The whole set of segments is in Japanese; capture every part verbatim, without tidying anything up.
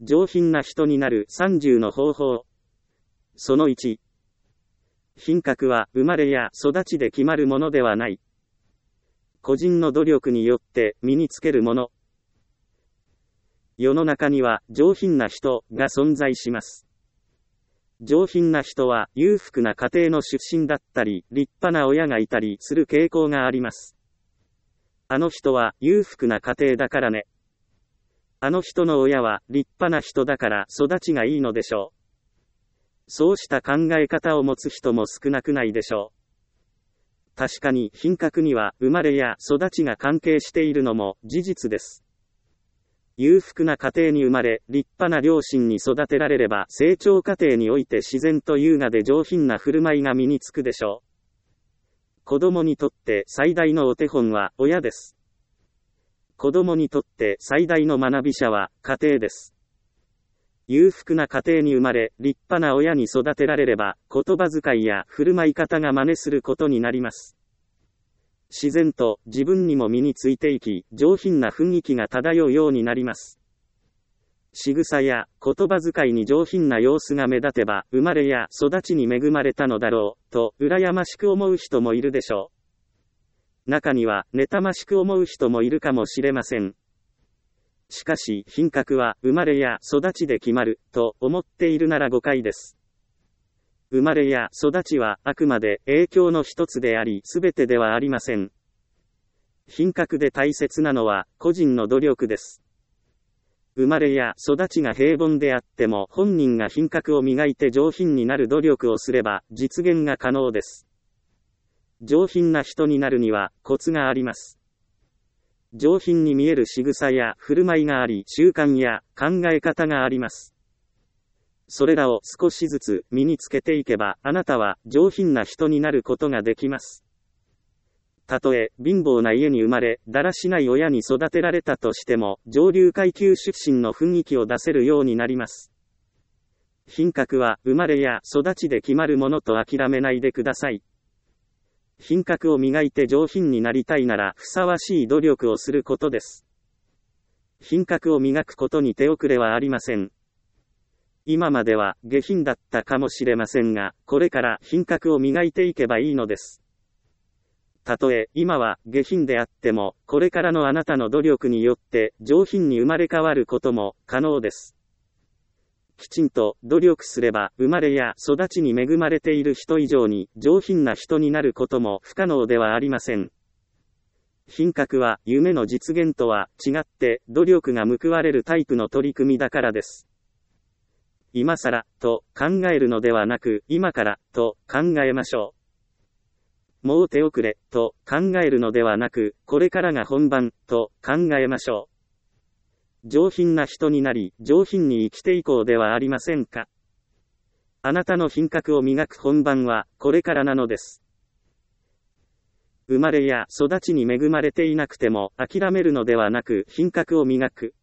上品な人になるさんじゅうの方法。そのいち。品格は生まれや育ちで決まるものではない。個人の努力によって身につけるもの。世の中には上品な人が存在します。上品な人は裕福な家庭の出身だったり、立派な親がいたりする傾向があります。あの人は裕福な家庭だからね。あの人の親は立派な人だから育ちがいいのでしょう。そうした考え方を持つ人も少なくないでしょう。確かに品格には生まれや育ちが関係しているのも事実です。裕福な家庭に生まれ、立派な両親に育てられれば、成長過程において自然と優雅で上品な振る舞いが身につくでしょう。子供にとって最大のお手本は親です。子供にとって最大の学び者は家庭です。裕福な家庭に生まれ、立派な親に育てられれば、言葉遣いや振る舞い方が真似することになります。自然と自分にも身についていき、上品な雰囲気が漂うようになります。仕草や言葉遣いに上品な様子が目立てば、生まれや育ちに恵まれたのだろう、と羨ましく思う人もいるでしょう。中には、妬ましく思う人もいるかもしれません。しかし、品格は生まれや育ちで決まる、と思っているなら誤解です。生まれや育ちはあくまで影響の一つであり、すべてではありません。品格で大切なのは個人の努力です。生まれや育ちが平凡であっても本人が品格を磨いて上品になる努力をすれば実現が可能です。上品な人になるにはコツがあります。上品に見える仕草や振る舞いがあり、習慣や考え方があります。それらを少しずつ身につけていけば、あなたは上品な人になることができます。たとえ貧乏な家に生まれ、だらしない親に育てられたとしても、上流階級出身の雰囲気を出せるようになります。品格は生まれや育ちで決まるものと諦めないでください。品格を磨いて上品になりたいなら、ふさわしい努力をすることです。品格を磨くことに手遅れはありません。今までは下品だったかもしれませんが、これから品格を磨いていけばいいのです。たとえ今は下品であっても、これからのあなたの努力によって上品に生まれ変わることも可能です。きちんと努力すれば生まれや育ちに恵まれている人以上に上品な人になることも不可能ではありません。品格は夢の実現とは違って努力が報われるタイプの取り組みだからです。今更と考えるのではなく、今からと考えましょう。もう手遅れと考えるのではなく、これからが本番と考えましょう。上品な人になり、上品に生きていこうではありませんか。あなたの品格を磨く本番はこれからなのです。生まれや育ちに恵まれていなくても諦めるのではなく、品格を磨く。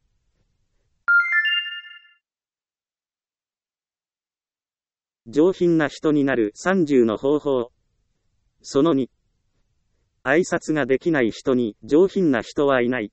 上品な人になるさんじゅうの方法。そのに。挨拶ができない人に上品な人はいない。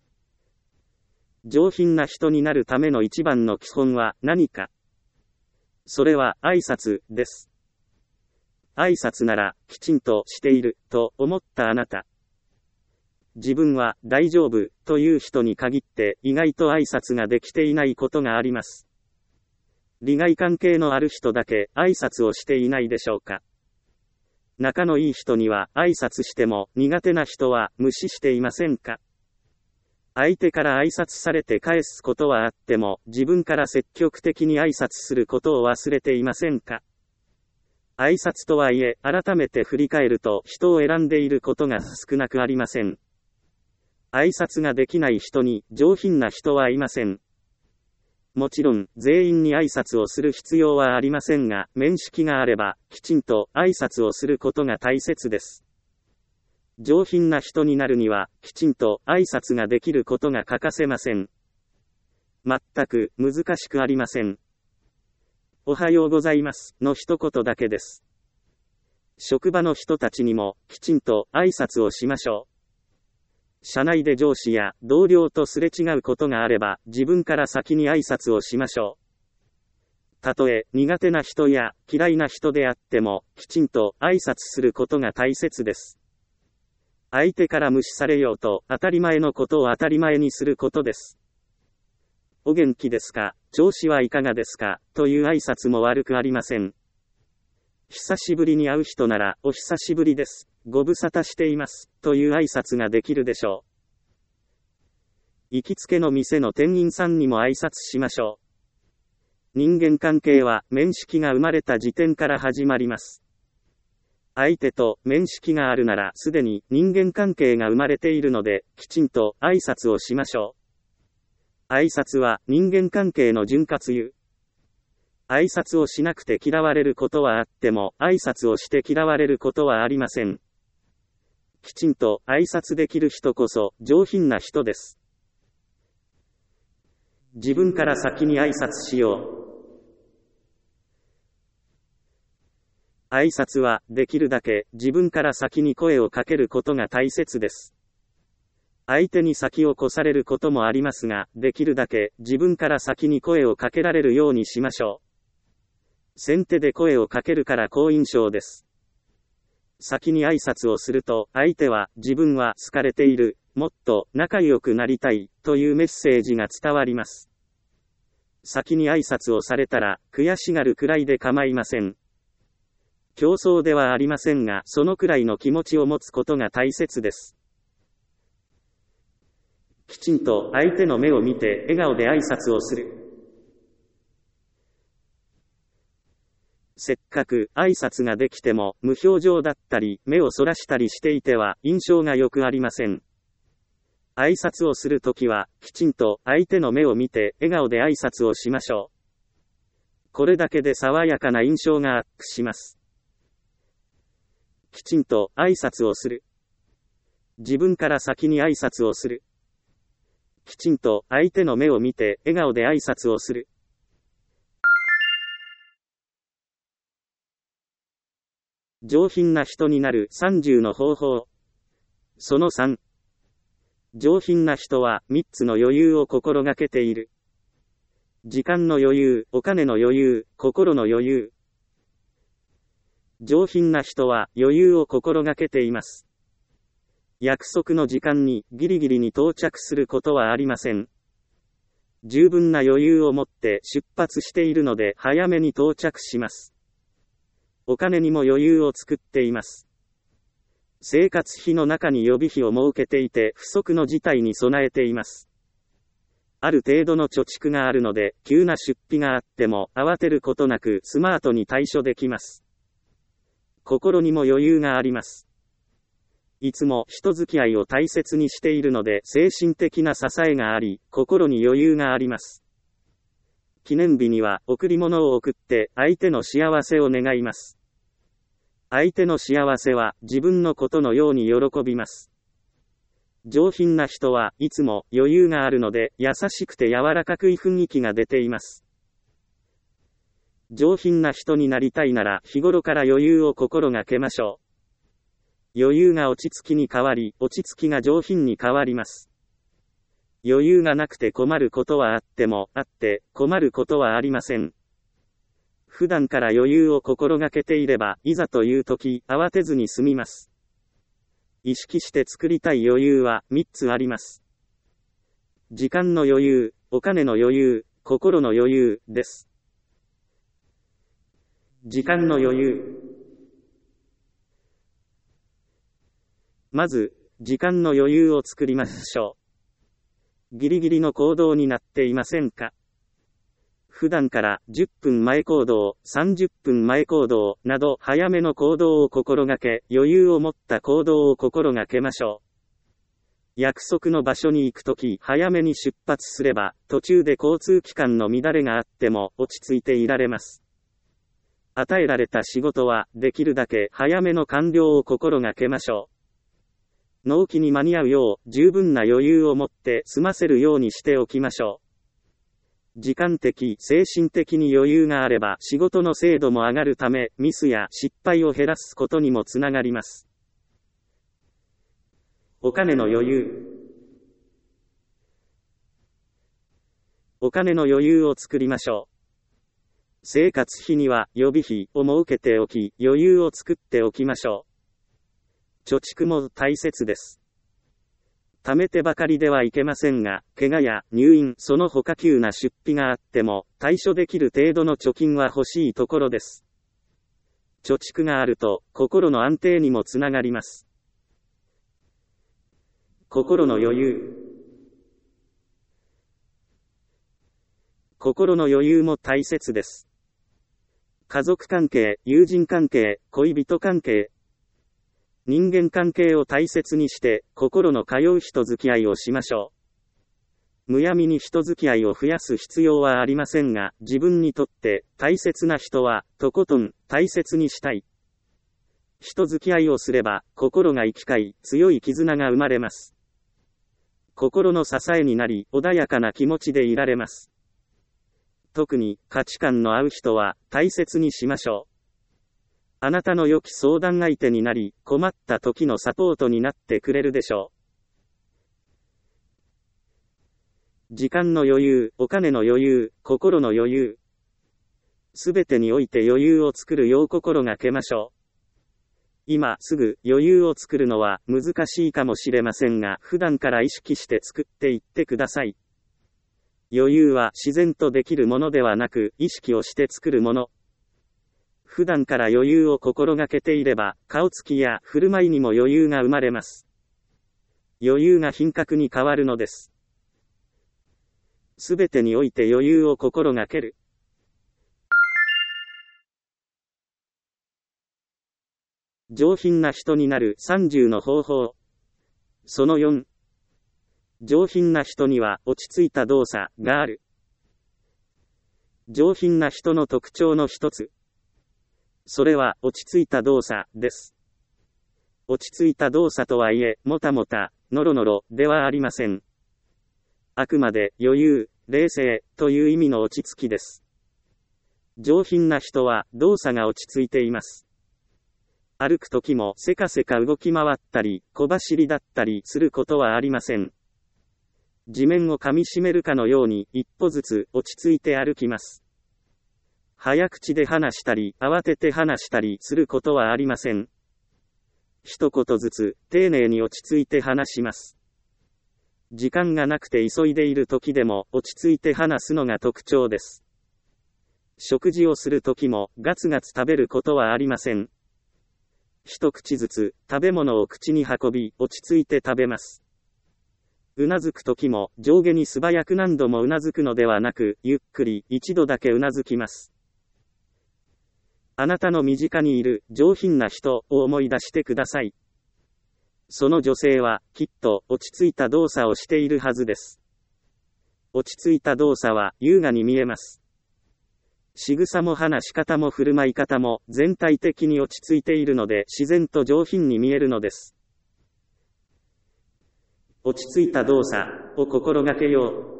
上品な人になるための一番の基本は何か。それは挨拶です。挨拶ならきちんとしていると思ったあなた。自分は大丈夫という人に限って意外と挨拶ができていないことがあります。利害関係のある人だけ挨拶をしていないでしょうか。仲のいい人には挨拶しても苦手な人は無視していませんか。相手から挨拶されて返すことはあっても自分から積極的に挨拶することを忘れていませんか。挨拶とはいえ改めて振り返ると人を選んでいることが少なくありません。挨拶ができない人に上品な人はいません。もちろん、全員に挨拶をする必要はありませんが、面識があれば、きちんと挨拶をすることが大切です。上品な人になるには、きちんと挨拶ができることが欠かせません。全く難しくありません。おはようございますの一言だけです。職場の人たちにも、きちんと挨拶をしましょう。 社内で上司や同僚とすれ違うことがあれば、自分から先に挨拶をしましょう。たとえ苦手な人や嫌いな人であっても、きちんと挨拶することが大切です。相手から無視されようと、当たり前のことを当たり前にすることです。お元気ですか、調子はいかがですか、という挨拶も悪くありません。久しぶりに会う人なら、お久しぶりです。ご無沙汰しています。という挨拶ができるでしょう。行きつけの店の店員さんにも挨拶しましょう。人間関係は面識が生まれた時点から始まります。相手と面識があるならすでに人間関係が生まれているので、きちんと挨拶をしましょう。挨拶は人間関係の潤滑油。挨拶をしなくて嫌われることはあっても、挨拶をして嫌われることはありません。きちんと挨拶できる人こそ上品な人です。自分から先に挨拶しよう。挨拶はできるだけ自分から先に声をかけることが大切です。相手に先を越されることもありますが、できるだけ自分から先に声をかけられるようにしましょう。先手で声をかけるから好印象です。先に挨拶をすると、相手は自分は好かれている、もっと仲良くなりたい、というメッセージが伝わります。先に挨拶をされたら、悔しがるくらいで構いません。競争ではありませんが、そのくらいの気持ちを持つことが大切です。きちんと相手の目を見て笑顔で挨拶をする。せっかく挨拶ができても無表情だったり目をそらしたりしていては印象が良くありません。挨拶をするときはきちんと相手の目を見て笑顔で挨拶をしましょう。これだけで爽やかな印象がアップします。きちんと挨拶をする。自分から先に挨拶をする。きちんと相手の目を見て笑顔で挨拶をする。上品な人になるさんじゅうの方法。そのさん。上品な人はみっつの余裕を心がけている。時間の余裕、お金の余裕、心の余裕。上品な人は余裕を心がけています。約束の時間にギリギリに到着することはありません。十分な余裕を持って出発しているので早めに到着します。お金にも余裕を作っています。生活費の中に予備費を設けていて不測の事態に備えています。ある程度の貯蓄があるので急な出費があっても慌てることなくスマートに対処できます。心にも余裕があります。いつも人付き合いを大切にしているので精神的な支えがあり、心に余裕があります。記念日には贈り物を贈って相手の幸せを願います。相手の幸せは自分のことのように喜びます。上品な人はいつも余裕があるので優しくて柔らかくい雰囲気が出ています。上品な人になりたいなら日頃から余裕を心がけましょう。余裕が落ち着きに変わり、落ち着きが上品に変わります。余裕がなくて困ることはあっても、あって困ることはありません。普段から余裕を心がけていれば、いざという時、慌てずに済みます。意識して作りたい余裕はみっつあります。時間の余裕、お金の余裕、心の余裕です。時間の余裕。まず、時間の余裕を作りましょう。ギリギリの行動になっていませんか？普段からじゅっぷんまえ行動、さんじゅっぷんまえ行動など早めの行動を心がけ、余裕を持った行動を心がけましょう。約束の場所に行くとき早めに出発すれば、途中で交通機関の乱れがあっても落ち着いていられます。与えられた仕事はできるだけ早めの完了を心がけましょう。納期に間に合うよう十分な余裕を持って済ませるようにしておきましょう。時間的、精神的に余裕があれば仕事の精度も上がるため、ミスや失敗を減らすことにもつながります。お金の余裕。 お金の余裕を作りましょう。生活費には予備費を設けておき、余裕を作っておきましょう。貯蓄も大切です。貯めてばかりではいけませんが、怪我や入院、その他急な出費があっても、対処できる程度の貯金は欲しいところです。貯蓄があると、心の安定にもつながります。心の余裕。心の余裕も大切です。家族関係、友人関係、恋人関係、人間関係を大切にして、心の通う人付き合いをしましょう。むやみに人付き合いを増やす必要はありませんが、自分にとって大切な人は、とことん大切にしたい。人付き合いをすれば、心が生き交い、強い絆が生まれます。心の支えになり、穏やかな気持ちでいられます。特に、価値観の合う人は、大切にしましょう。あなたの良き相談相手になり、困った時のサポートになってくれるでしょう。時間の余裕、お金の余裕、心の余裕。すべてにおいて余裕を作るよう心がけましょう。今すぐ余裕を作るのは難しいかもしれませんが、普段から意識して作っていってください。余裕は自然とできるものではなく、意識をして作るもの。普段から余裕を心がけていれば、顔つきや振る舞いにも余裕が生まれます。余裕が品格に変わるのです。すべてにおいて余裕を心がける。上品な人になるさんじゅうの方法。そのよん。上品な人には落ち着いた動作がある。上品な人の特徴の一つ。それは落ち着いた動作です。落ち着いた動作とはいえ、もたもた、のろのろではありません。あくまで余裕、冷静という意味の落ち着きです。上品な人は動作が落ち着いています。歩くときもせかせか動き回ったり、小走りだったりすることはありません。地面を噛み締めるかのように一歩ずつ落ち着いて歩きます。早口で話したり、慌てて話したりすることはありません。一言ずつ、丁寧に落ち着いて話します。時間がなくて急いでいる時でも、落ち着いて話すのが特徴です。食事をする時も、ガツガツ食べることはありません。一口ずつ、食べ物を口に運び、落ち着いて食べます。うなずく時も、上下に素早く何度もうなずくのではなく、ゆっくり、一度だけうなずきます。あなたの身近にいる上品な人を思い出してください。その女性はきっと落ち着いた動作をしているはずです。落ち着いた動作は優雅に見えます。仕草も話し方も振る舞い方も全体的に落ち着いているので自然と上品に見えるのです。落ち着いた動作を心がけよう。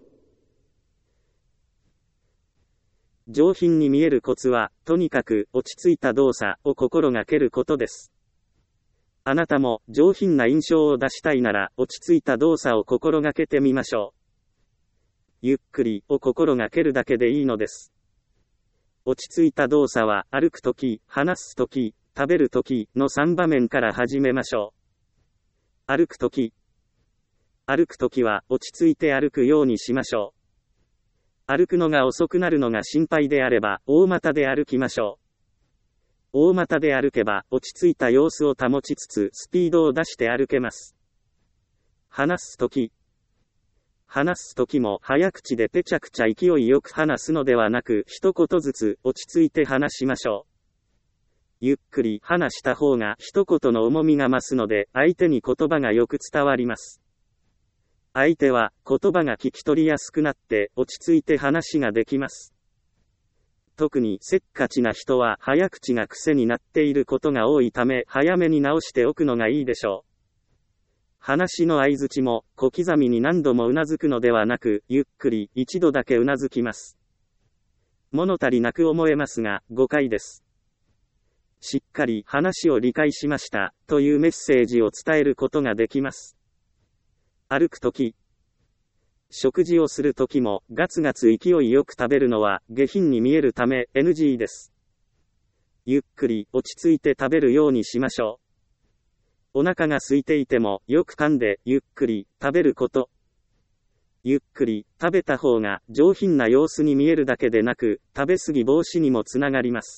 上品に見えるコツは、とにかく落ち着いた動作を心がけることです。あなたも上品な印象を出したいなら、落ち着いた動作を心がけてみましょう。ゆっくりを心がけるだけでいいのです。落ち着いた動作は、歩くとき、話すとき、食べるときのさんばめんから始めましょう。歩くとき。歩くときは、落ち着いて歩くようにしましょう。歩くのが遅くなるのが心配であれば、大股で歩きましょう。大股で歩けば、落ち着いた様子を保ちつつ、スピードを出して歩けます。話すとき。話すときも、早口でぺちゃくちゃ勢いよく話すのではなく、一言ずつ、落ち着いて話しましょう。ゆっくり話した方が、一言の重みが増すので、相手に言葉がよく伝わります。相手は言葉が聞き取りやすくなって落ち着いて話ができます。特にせっかちな人は早口が癖になっていることが多いため早めに直しておくのがいいでしょう。話の相槌も小刻みに何度もうなずくのではなくゆっくり一度だけうなずきます。物足りなく思えますが誤解です。しっかり話を理解しましたというメッセージを伝えることができます。歩くとき。 食事をするときもガツガツ勢いよく食べるのは下品に見えるため エヌジー です。ゆっくり落ち着いて食べるようにしましょう。お腹が空いていてもよく噛んでゆっくり食べること。ゆっくり食べた方が上品な様子に見えるだけでなく、食べ過ぎ防止にもつながります。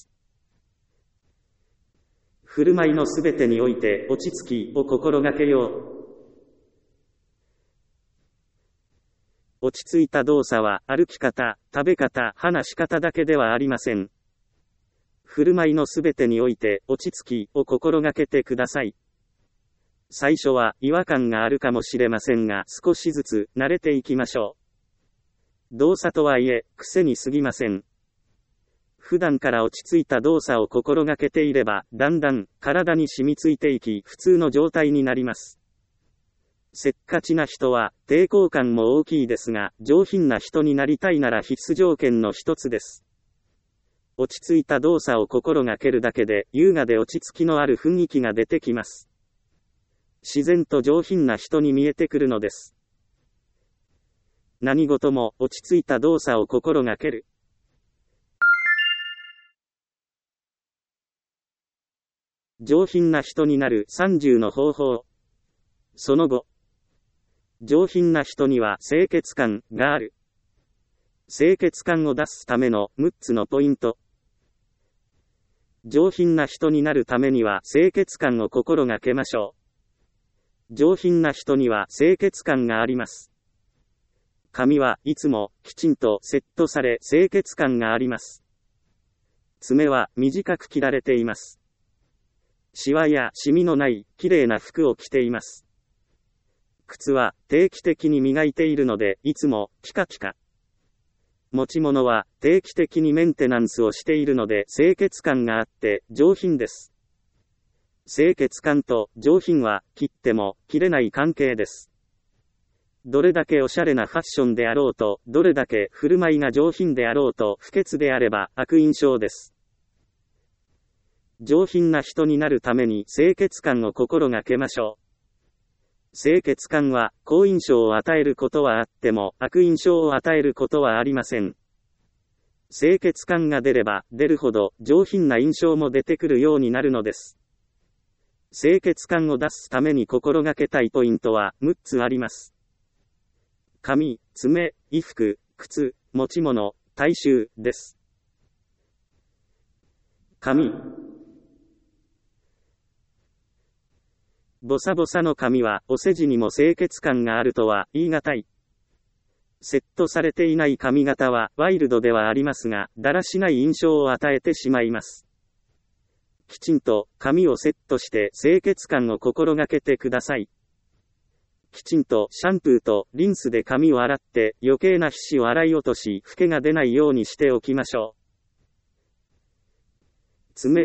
振る舞いのすべてにおいて落ち着きを心がけよう。落ち着いた動作は歩き方、食べ方、話し方だけではありません。振る舞いのすべてにおいて落ち着きを心がけてください。最初は違和感があるかもしれませんが、少しずつ慣れていきましょう。動作とはいえ、癖に過ぎません。普段から落ち着いた動作を心がけていれば、だんだん体に染みついていき、普通の状態になります。せっかちな人は抵抗感も大きいですが、上品な人になりたいなら必須条件の一つです。落ち着いた動作を心がけるだけで、優雅で落ち着きのある雰囲気が出てきます。自然と上品な人に見えてくるのです。何事も落ち着いた動作を心がける。上品な人になるさんじゅうの方法。その後、上品な人には清潔感がある。清潔感を出すためのむっつのポイント。上品な人になるためには清潔感を心がけましょう。上品な人には清潔感があります。髪はいつもきちんとセットされ清潔感があります。爪は短く切られています。シワやシミのないきれいな服を着ています。靴は定期的に磨いているのでいつもピカピカ。持ち物は定期的にメンテナンスをしているので清潔感があって上品です。清潔感と上品は切っても切れない関係です。どれだけおしゃれなファッションであろうと、どれだけ振る舞いが上品であろうと不潔であれば悪印象です。上品な人になるために清潔感を心がけましょう。清潔感は好印象を与えることはあっても悪印象を与えることはありません。清潔感が出れば出るほど上品な印象も出てくるようになるのです。清潔感を出すために心がけたいポイントはむっつあります。髪、爪、衣服、靴、持ち物、体臭です。髪。ボサボサの髪はお世辞にも清潔感があるとは言い難い。セットされていない髪型はワイルドではありますが、だらしない印象を与えてしまいます。きちんと髪をセットして清潔感を心がけてください。きちんとシャンプーとリンスで髪を洗って余計な皮脂を洗い落とし、フケが出ないようにしておきましょう。爪。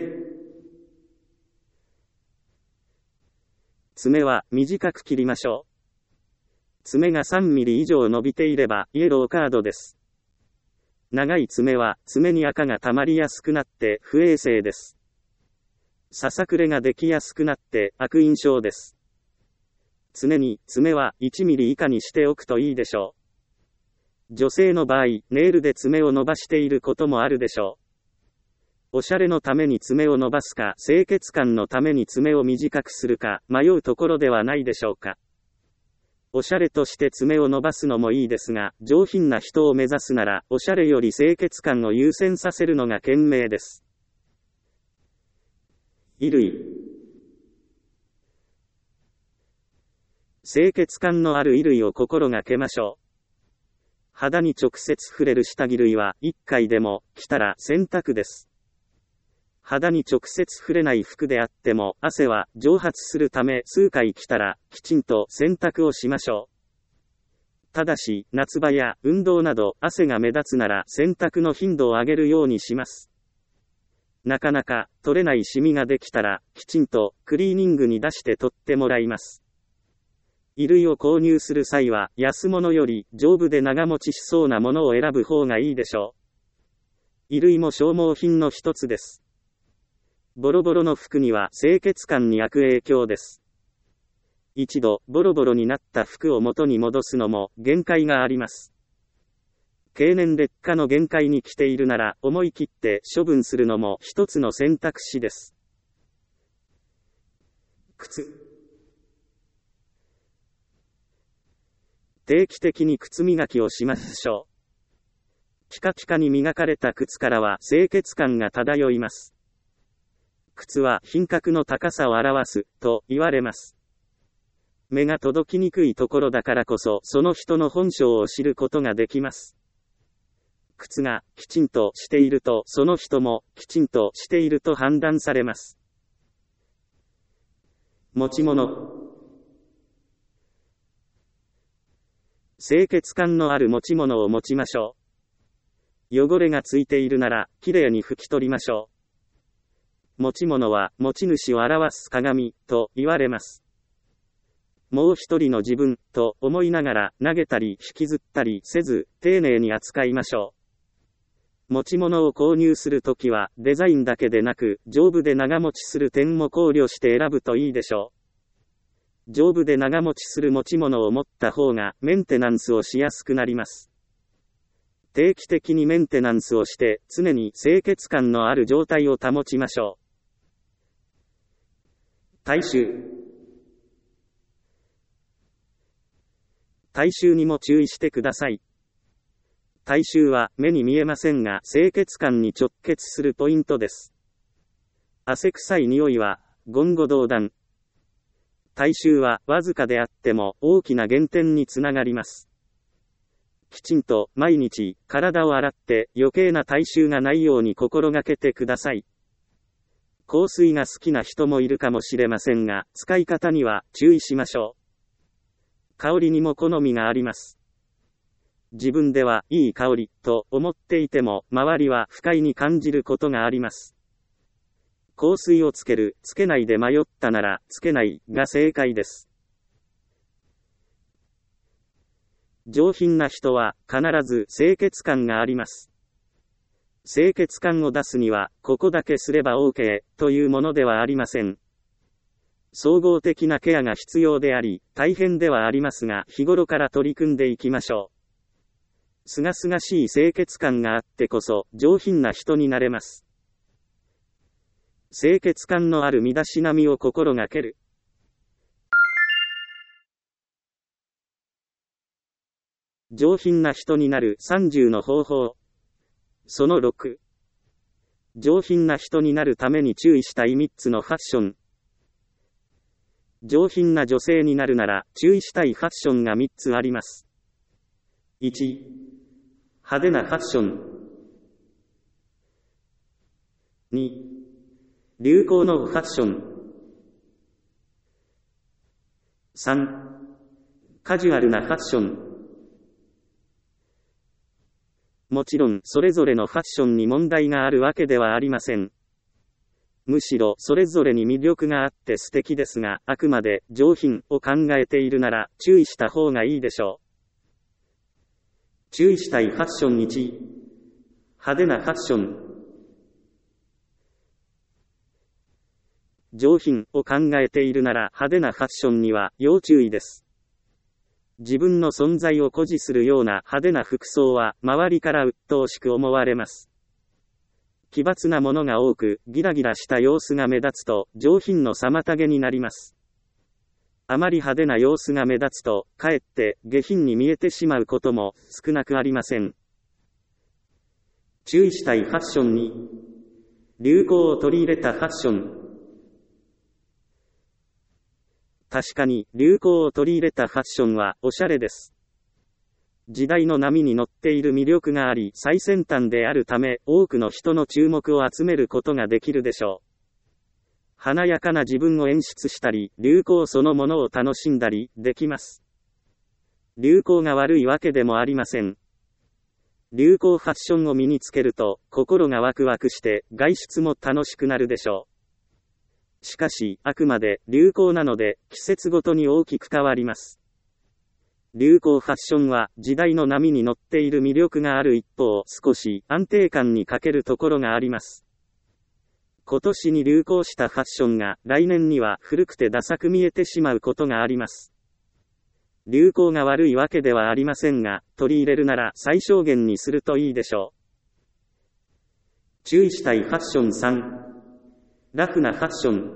爪は短く切りましょう。爪がさんミリ以上伸びていればイエローカードです。長い爪は爪に赤が溜まりやすくなって不衛生です。ささくれができやすくなって悪印象です。常に爪はいちミリ以下にしておくといいでしょう。女性の場合、ネイルで爪を伸ばしていることもあるでしょう。おしゃれのために爪を伸ばすか、清潔感のために爪を短くするか、迷うところではないでしょうか。おしゃれとして爪を伸ばすのもいいですが、上品な人を目指すなら、おしゃれより清潔感を優先させるのが賢明です。衣類。清潔感のある衣類を心がけましょう。肌に直接触れる下着類はいっかいでも着たら洗濯です。肌に直接触れない服であっても汗は蒸発するため数回着たらきちんと洗濯をしましょう。ただし夏場や運動など汗が目立つなら洗濯の頻度を上げるようにします。なかなか取れないシミができたらきちんとクリーニングに出して取ってもらいます。衣類を購入する際は安物より丈夫で長持ちしそうなものを選ぶ方がいいでしょう。衣類も消耗品の一つです。ボロボロの服には清潔感に悪影響です。 一度ボロボロになった服を元に戻すのも限界があります。経年劣化の限界に来ているなら思い切って処分するのも一つの選択肢です。靴。定期的に靴磨きをしましょう。ピカピカに磨かれた靴からは清潔感が漂います。靴は品格の高さを表すと言われます。目が届きにくいところだからこそその人の本性を知ることができます。靴がきちんとしているとその人もきちんとしていると判断されます。持ち物。清潔感のある持ち物を持ちましょう。汚れがついているならきれいに拭き取りましょう。持ち物は持ち主を表す鏡と言われます。もう一人の自分と思いながら投げたり引きずったりせず丁寧に扱いましょう。持ち物を購入するときはデザインだけでなく丈夫で長持ちする点も考慮して選ぶといいでしょう。丈夫で長持ちする持ち物を持った方がメンテナンスをしやすくなります。定期的にメンテナンスをして常に清潔感のある状態を保ちましょう。体臭。体臭にも注意してください。体臭は目に見えませんが清潔感に直結するポイントです。汗臭い匂いは言語道断。体臭はわずかであっても大きな減点につながります。きちんと毎日体を洗って余計な体臭がないように心がけてください。香水が好きな人もいるかもしれませんが使い方には注意しましょう。香りにも好みがあります。自分ではいい香りと思っていても周りは不快に感じることがあります。香水をつける、つけないで迷ったならつけないが正解です。上品な人は必ず清潔感があります。清潔感を出すにはここだけすれば OK というものではありません。総合的なケアが必要であり、大変ではありますが、日頃から取り組んでいきましょう。すがすがしい清潔感があってこそ、上品な人になれます。清潔感のある身だしなみを心がける。上品な人になるさんじゅうの方法。そのろく。上品な人になるために注意したいみっつのファッション。上品な女性になるなら注意したいファッションがみっつあります。いち、派手なファッション。に、流行のファッション。さん、カジュアルなファッション。もちろんそれぞれのファッションに問題があるわけではありません。むしろそれぞれに魅力があって素敵ですが、あくまで上品を考えているなら注意した方がいいでしょう。注意したいファッションいち、派手なファッション。上品を考えているなら派手なファッションには要注意です。自分の存在を誇示するような派手な服装は周りから鬱陶しく思われます。奇抜なものが多く、ギラギラした様子が目立つと、上品の妨げになります。あまり派手な様子が目立つと、かえって下品に見えてしまうことも少なくありません。注意したいファッションに、流行を取り入れたファッション。確かに、流行を取り入れたファッションはおしゃれです。時代の波に乗っている魅力があり、最先端であるため、多くの人の注目を集めることができるでしょう。華やかな自分を演出したり、流行そのものを楽しんだり、できます。流行が悪いわけでもありません。流行ファッションを身につけると、心がワクワクして、外出も楽しくなるでしょう。しかし、あくまで流行なので、季節ごとに大きく変わります。流行ファッションは時代の波に乗っている魅力がある一方、少し安定感に欠けるところがあります。 今年に流行したファッションが来年には古くてダサく見えてしまうことがあります。流行が悪いわけではありませんが、取り入れるなら最小限にするといいでしょう。注意したいファッションさん。ラフなファッション。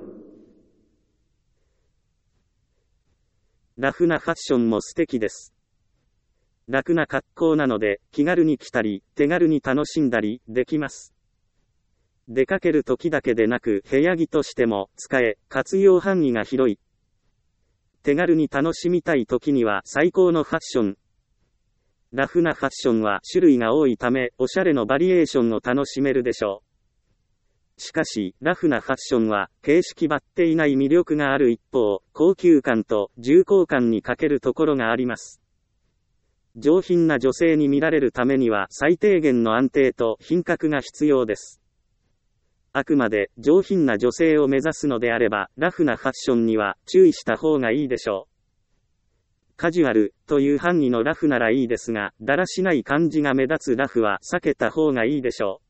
ラフなファッションも素敵です。楽な格好なので、気軽に着たり、手軽に楽しんだりできます。出かける時だけでなく、部屋着としても使え、活用範囲が広い。手軽に楽しみたい時には最高のファッション。ラフなファッションは種類が多いため、おしゃれのバリエーションを楽しめるでしょう。しかし、ラフなファッションは、形式ばっていない魅力がある一方、高級感と重厚感に欠けるところがあります。上品な女性に見られるためには、最低限の安定と品格が必要です。あくまで上品な女性を目指すのであれば、ラフなファッションには注意した方がいいでしょう。カジュアルという範囲のラフならいいですが、だらしない感じが目立つラフは避けた方がいいでしょ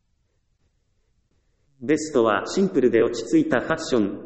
う。ベストはシンプルで落ち着いたファッション。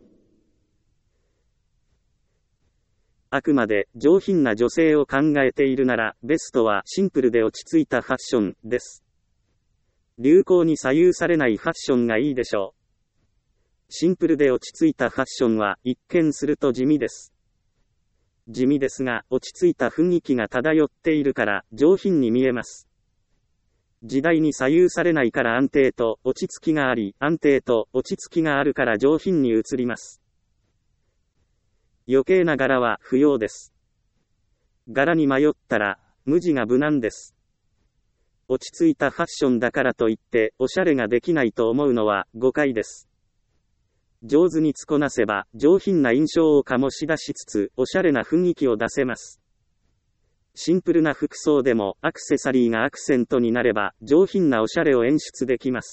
あくまで上品な女性を考えているなら、ベストはシンプルで落ち着いたファッションです。流行に左右されないファッションがいいでしょう。シンプルで落ち着いたファッションは一見すると地味です。地味ですが、落ち着いた雰囲気が漂っているから上品に見えます。時代に左右されないから安定と落ち着きがあり、安定と落ち着きがあるから上品に映ります。余計な柄は不要です。柄に迷ったら無地が無難です。落ち着いたファッションだからといっておしゃれができないと思うのは誤解です。上手に着こなせば上品な印象を醸し出しつつおしゃれな雰囲気を出せます。シンプルな服装でもアクセサリーがアクセントになれば上品なおしゃれを演出できます。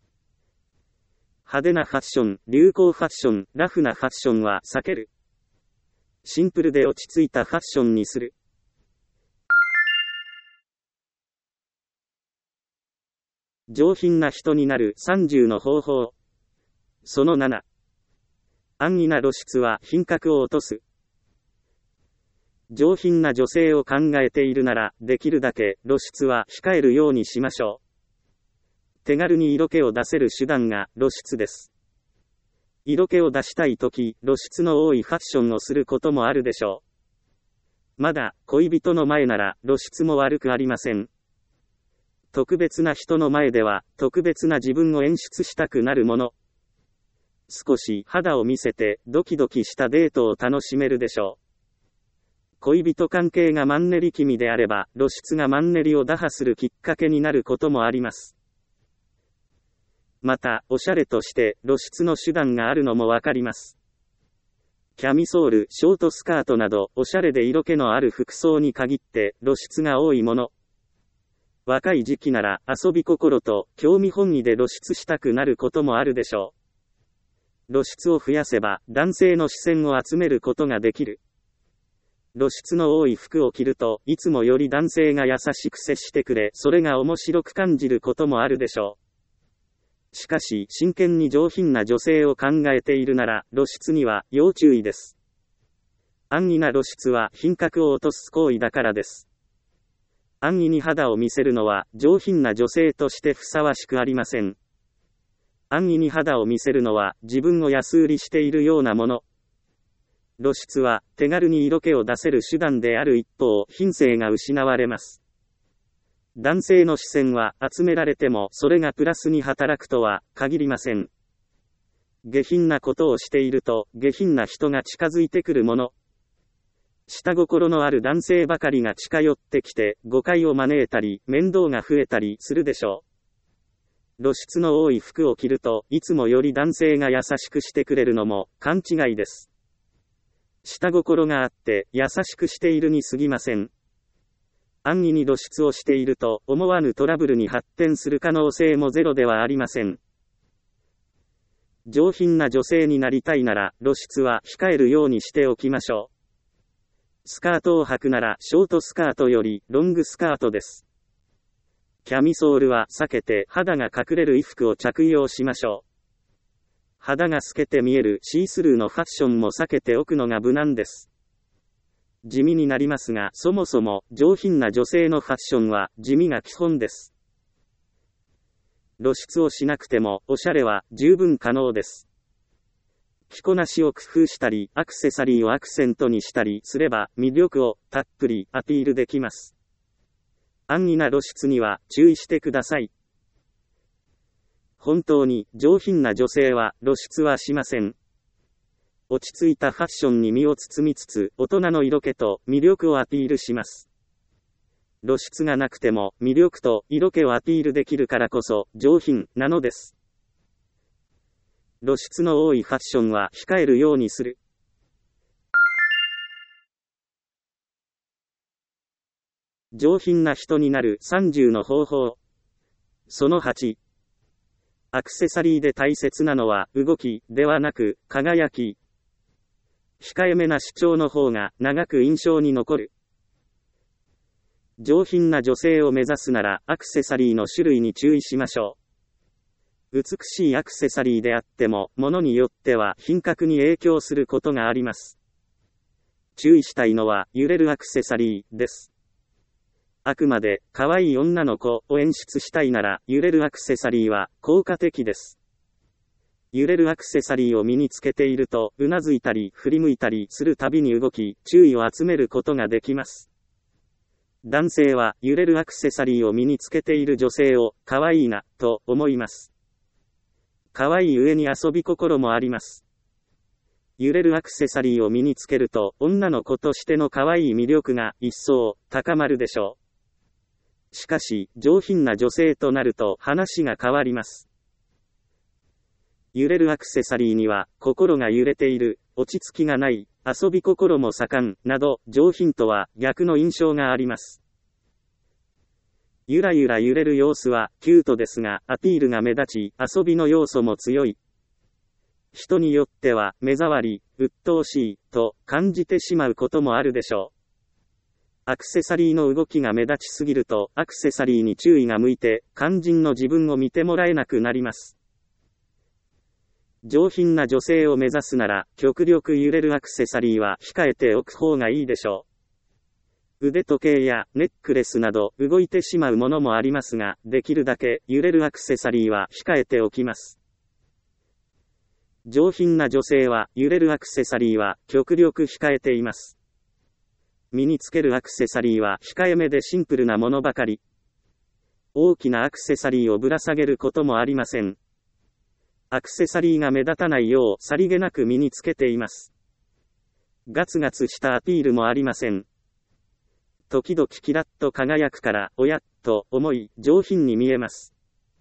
派手なファッション、流行ファッション、ラフなファッションは避ける。シンプルで落ち着いたファッションにする。上品な人になるさんじゅうの方法。そのなな。安易な露出は品格を落とす。上品な女性を考えているなら、できるだけ露出は控えるようにしましょう。手軽に色気を出せる手段が露出です。色気を出したいとき、露出の多いファッションをすることもあるでしょう。まだ恋人の前なら露出も悪くありません。特別な人の前では特別な自分を演出したくなるもの。少し肌を見せてドキドキしたデートを楽しめるでしょう。恋人関係がマンネリ気味であれば露出がマンネリを打破するきっかけになることもあります。また、おしゃれとして露出の手段があるのもわかります。キャミソール、ショートスカートなどおしゃれで色気のある服装に限って露出が多いもの。若い時期なら遊び心と興味本位で露出したくなることもあるでしょう。露出を増やせば男性の視線を集めることができる。露出の多い服を着るといつもより男性が優しく接してくれ、それが面白く感じることもあるでしょう。しかし真剣に上品な女性を考えているなら露出には要注意です。安易な露出は品格を落とす行為だからです。安易に肌を見せるのは上品な女性としてふさわしくありません。安易に肌を見せるのは自分を安売りしているようなもの。露出は手軽に色気を出せる手段である一方、品性が失われます。男性の視線は集められてもそれがプラスに働くとは限りません。下品なことをしていると下品な人が近づいてくるもの。下心のある男性ばかりが近寄ってきて誤解を招いたり面倒が増えたりするでしょう。露出の多い服を着るといつもより男性が優しくしてくれるのも勘違いです。下心があって優しくしているに過ぎません。安易に露出をしていると思わぬトラブルに発展する可能性もゼロではありません。上品な女性になりたいなら露出は控えるようにしておきましょう。スカートを履くならショートスカートよりロングスカートです。 キャミソールは避けて肌が隠れる衣服を着用しましょう。肌が透けて見えるシースルーのファッションも避けておくのが無難です。地味になりますが、そもそも上品な女性のファッションは地味が基本です。露出をしなくてもおしゃれは十分可能です。着こなしを工夫したり、アクセサリーをアクセントにしたりすれば魅力をたっぷりアピールできます。安易な露出には注意してください。本当に上品な女性は露出はしません。落ち着いたファッションに身を包みつつ、大人の色気と魅力をアピールします。露出がなくても魅力と色気をアピールできるからこそ上品なのです。露出の多いファッションは控えるようにする。上品な人になるさんじゅうの方法。そのはち。アクセサリーで大切なのは動きではなく輝き。控えめな主張の方が長く印象に残る。上品な女性を目指すならアクセサリーの種類に注意しましょう。美しいアクセサリーであっても、物によっては品格に影響することがあります。注意したいのは揺れるアクセサリーです。あくまで可愛い女の子を演出したいなら揺れるアクセサリーは効果的です。揺れるアクセサリーを身につけていると、うなずいたり振り向いたりするたびに動き、注意を集めることができます。男性は揺れるアクセサリーを身につけている女性を可愛いなと思います。可愛い上に遊び心もあります。揺れるアクセサリーを身につけると女の子としての可愛い魅力が一層高まるでしょう。しかし上品な女性となると話が変わります。揺れるアクセサリーには心が揺れている、落ち着きがない、遊び心も盛んなど上品とは逆の印象があります。ゆらゆら揺れる様子はキュートですがアピールが目立ち遊びの要素も強い。人によっては目障り、鬱陶しいと感じてしまうこともあるでしょう。アクセサリーの動きが目立ちすぎるとアクセサリーに注意が向いて肝心の自分を見てもらえなくなります。上品な女性を目指すなら極力揺れるアクセサリーは控えておく方がいいでしょう。腕時計やネックレスなど動いてしまうものもありますが、できるだけ揺れるアクセサリーは控えておきます。上品な女性は揺れるアクセサリーは極力控えています。身につけるアクセサリーは控えめでシンプルなものばかり。大きなアクセサリーをぶら下げることもありません。アクセサリーが目立たないようさりげなく身につけています。ガツガツしたアピールもありません。時々キラッと輝くから、おやっと思い、上品に見えます。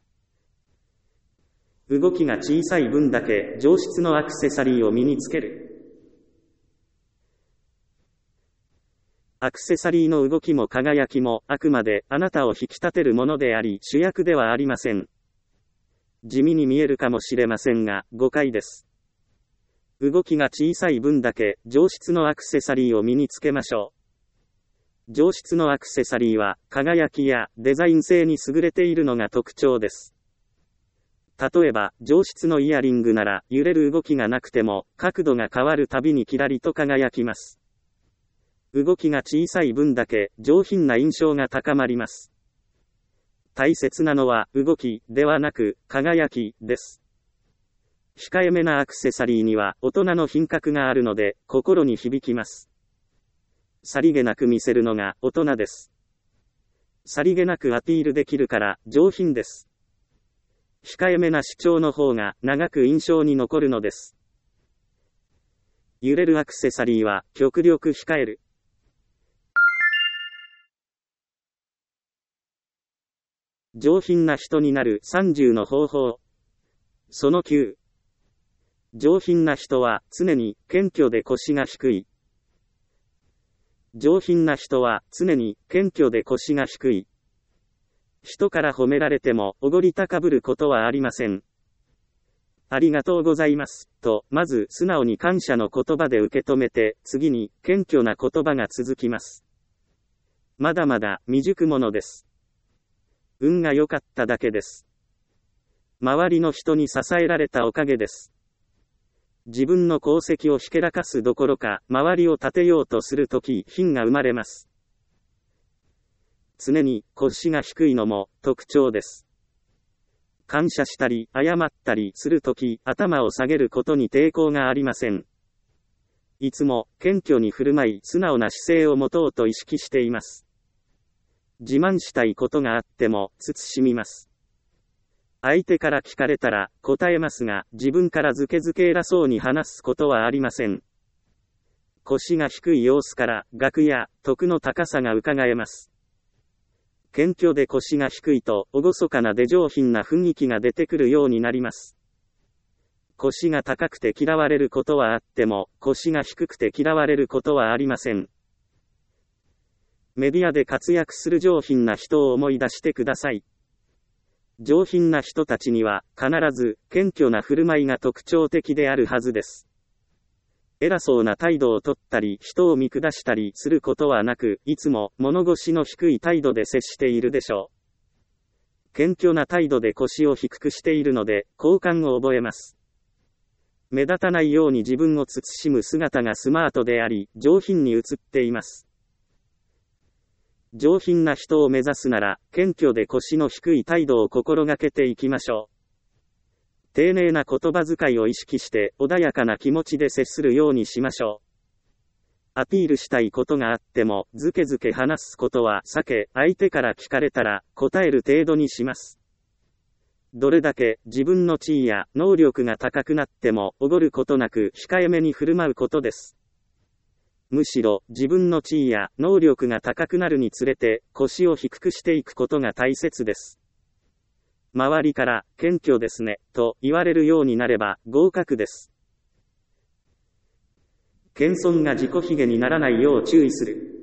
動きが小さい分だけ上質のアクセサリーを身につける。アクセサリーの動きも輝きもあくまであなたを引き立てるものであり主役ではありません。地味に見えるかもしれませんが誤解です。動きが小さい分だけ上質のアクセサリーを身につけましょう。上質のアクセサリーは輝きやデザイン性に優れているのが特徴です。例えば上質のイヤリングなら揺れる動きがなくても角度が変わるたびにキラリと輝きます。動きが小さい分だけ上品な印象が高まります。大切なのは動きではなく輝きです。控えめなアクセサリーには大人の品格があるので心に響きます。さりげなく見せるのが大人です。さりげなくアピールできるから上品です。控えめな主張の方が長く印象に残るのです。揺れるアクセサリーは極力控える。上品な人になるさんじゅうの方法。そのきゅう。上品な人は常に謙虚で腰が低い。上品な人は常に謙虚で腰が低い。人から褒められてもおごり高ぶることはありません。ありがとうございます、と、まず素直に感謝の言葉で受け止めて、次に謙虚な言葉が続きます。まだまだ未熟者です。 運が良かっただけです。周りの人に支えられたおかげです。自分の功績をひけらかすどころか、周りを立てようとするとき、品が生まれます。常に腰が低いのも特徴です。感謝したり、謝ったりするとき、頭を下げることに抵抗がありません。いつも謙虚に振る舞い、素直な姿勢を持とうと意識しています。自慢したいことがあっても、慎みます。相手から聞かれたら答えますが、自分からずけずけ偉そうに話すことはありません。腰が低い様子から学や徳の高さが伺えます。謙虚で腰が低いと厳かなで上品な雰囲気が出てくるようになります。腰が高くて嫌われることはあっても、腰が低くて嫌われることはありません。メディアで活躍する上品な人を思い出してください。上品な人たちには必ず謙虚な振る舞いが特徴的であるはずです。偉そうな態度をとったり人を見下したりすることはなく、いつも物腰の低い態度で接しているでしょう。謙虚な態度で腰を低くしているので好感を覚えます。目立たないように自分を慎む姿がスマートであり、上品に映っています。上品な人を目指すなら、謙虚で腰の低い態度を心がけていきましょう。丁寧な言葉遣いを意識して、穏やかな気持ちで接するようにしましょう。アピールしたいことがあっても、ずけずけ話すことは避け、相手から聞かれたら、答える程度にします。どれだけ自分の地位や能力が高くなっても、おごることなく控えめに振る舞うことです。むしろ自分の地位や能力が高くなるにつれて腰を低くしていくことが大切です。周りから謙虚ですねと言われるようになれば合格です。謙遜が自己卑下にならないよう注意する。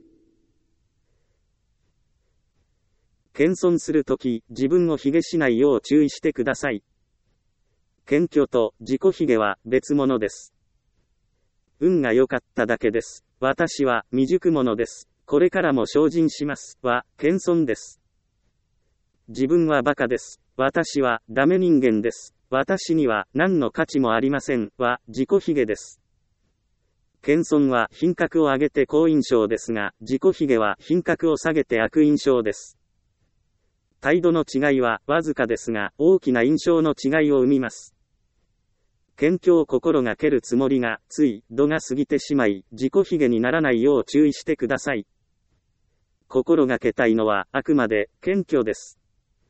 謙遜するとき自分を卑下しないよう注意してください。謙虚と自己卑下は別物です。運が良かっただけです。私は未熟者です。これからも精進します。は、謙遜です。自分はバカです。私はダメ人間です。私には何の価値もありません。は、自己卑下です。謙遜は品格を上げて好印象ですが、自己卑下は品格を下げて悪印象です。態度の違いはわずかですが、大きな印象の違いを生みます。謙虚を心がけるつもりが、つい、度が過ぎてしまい、自己卑下にならないよう注意してください。心がけたいのは、あくまで、謙虚です。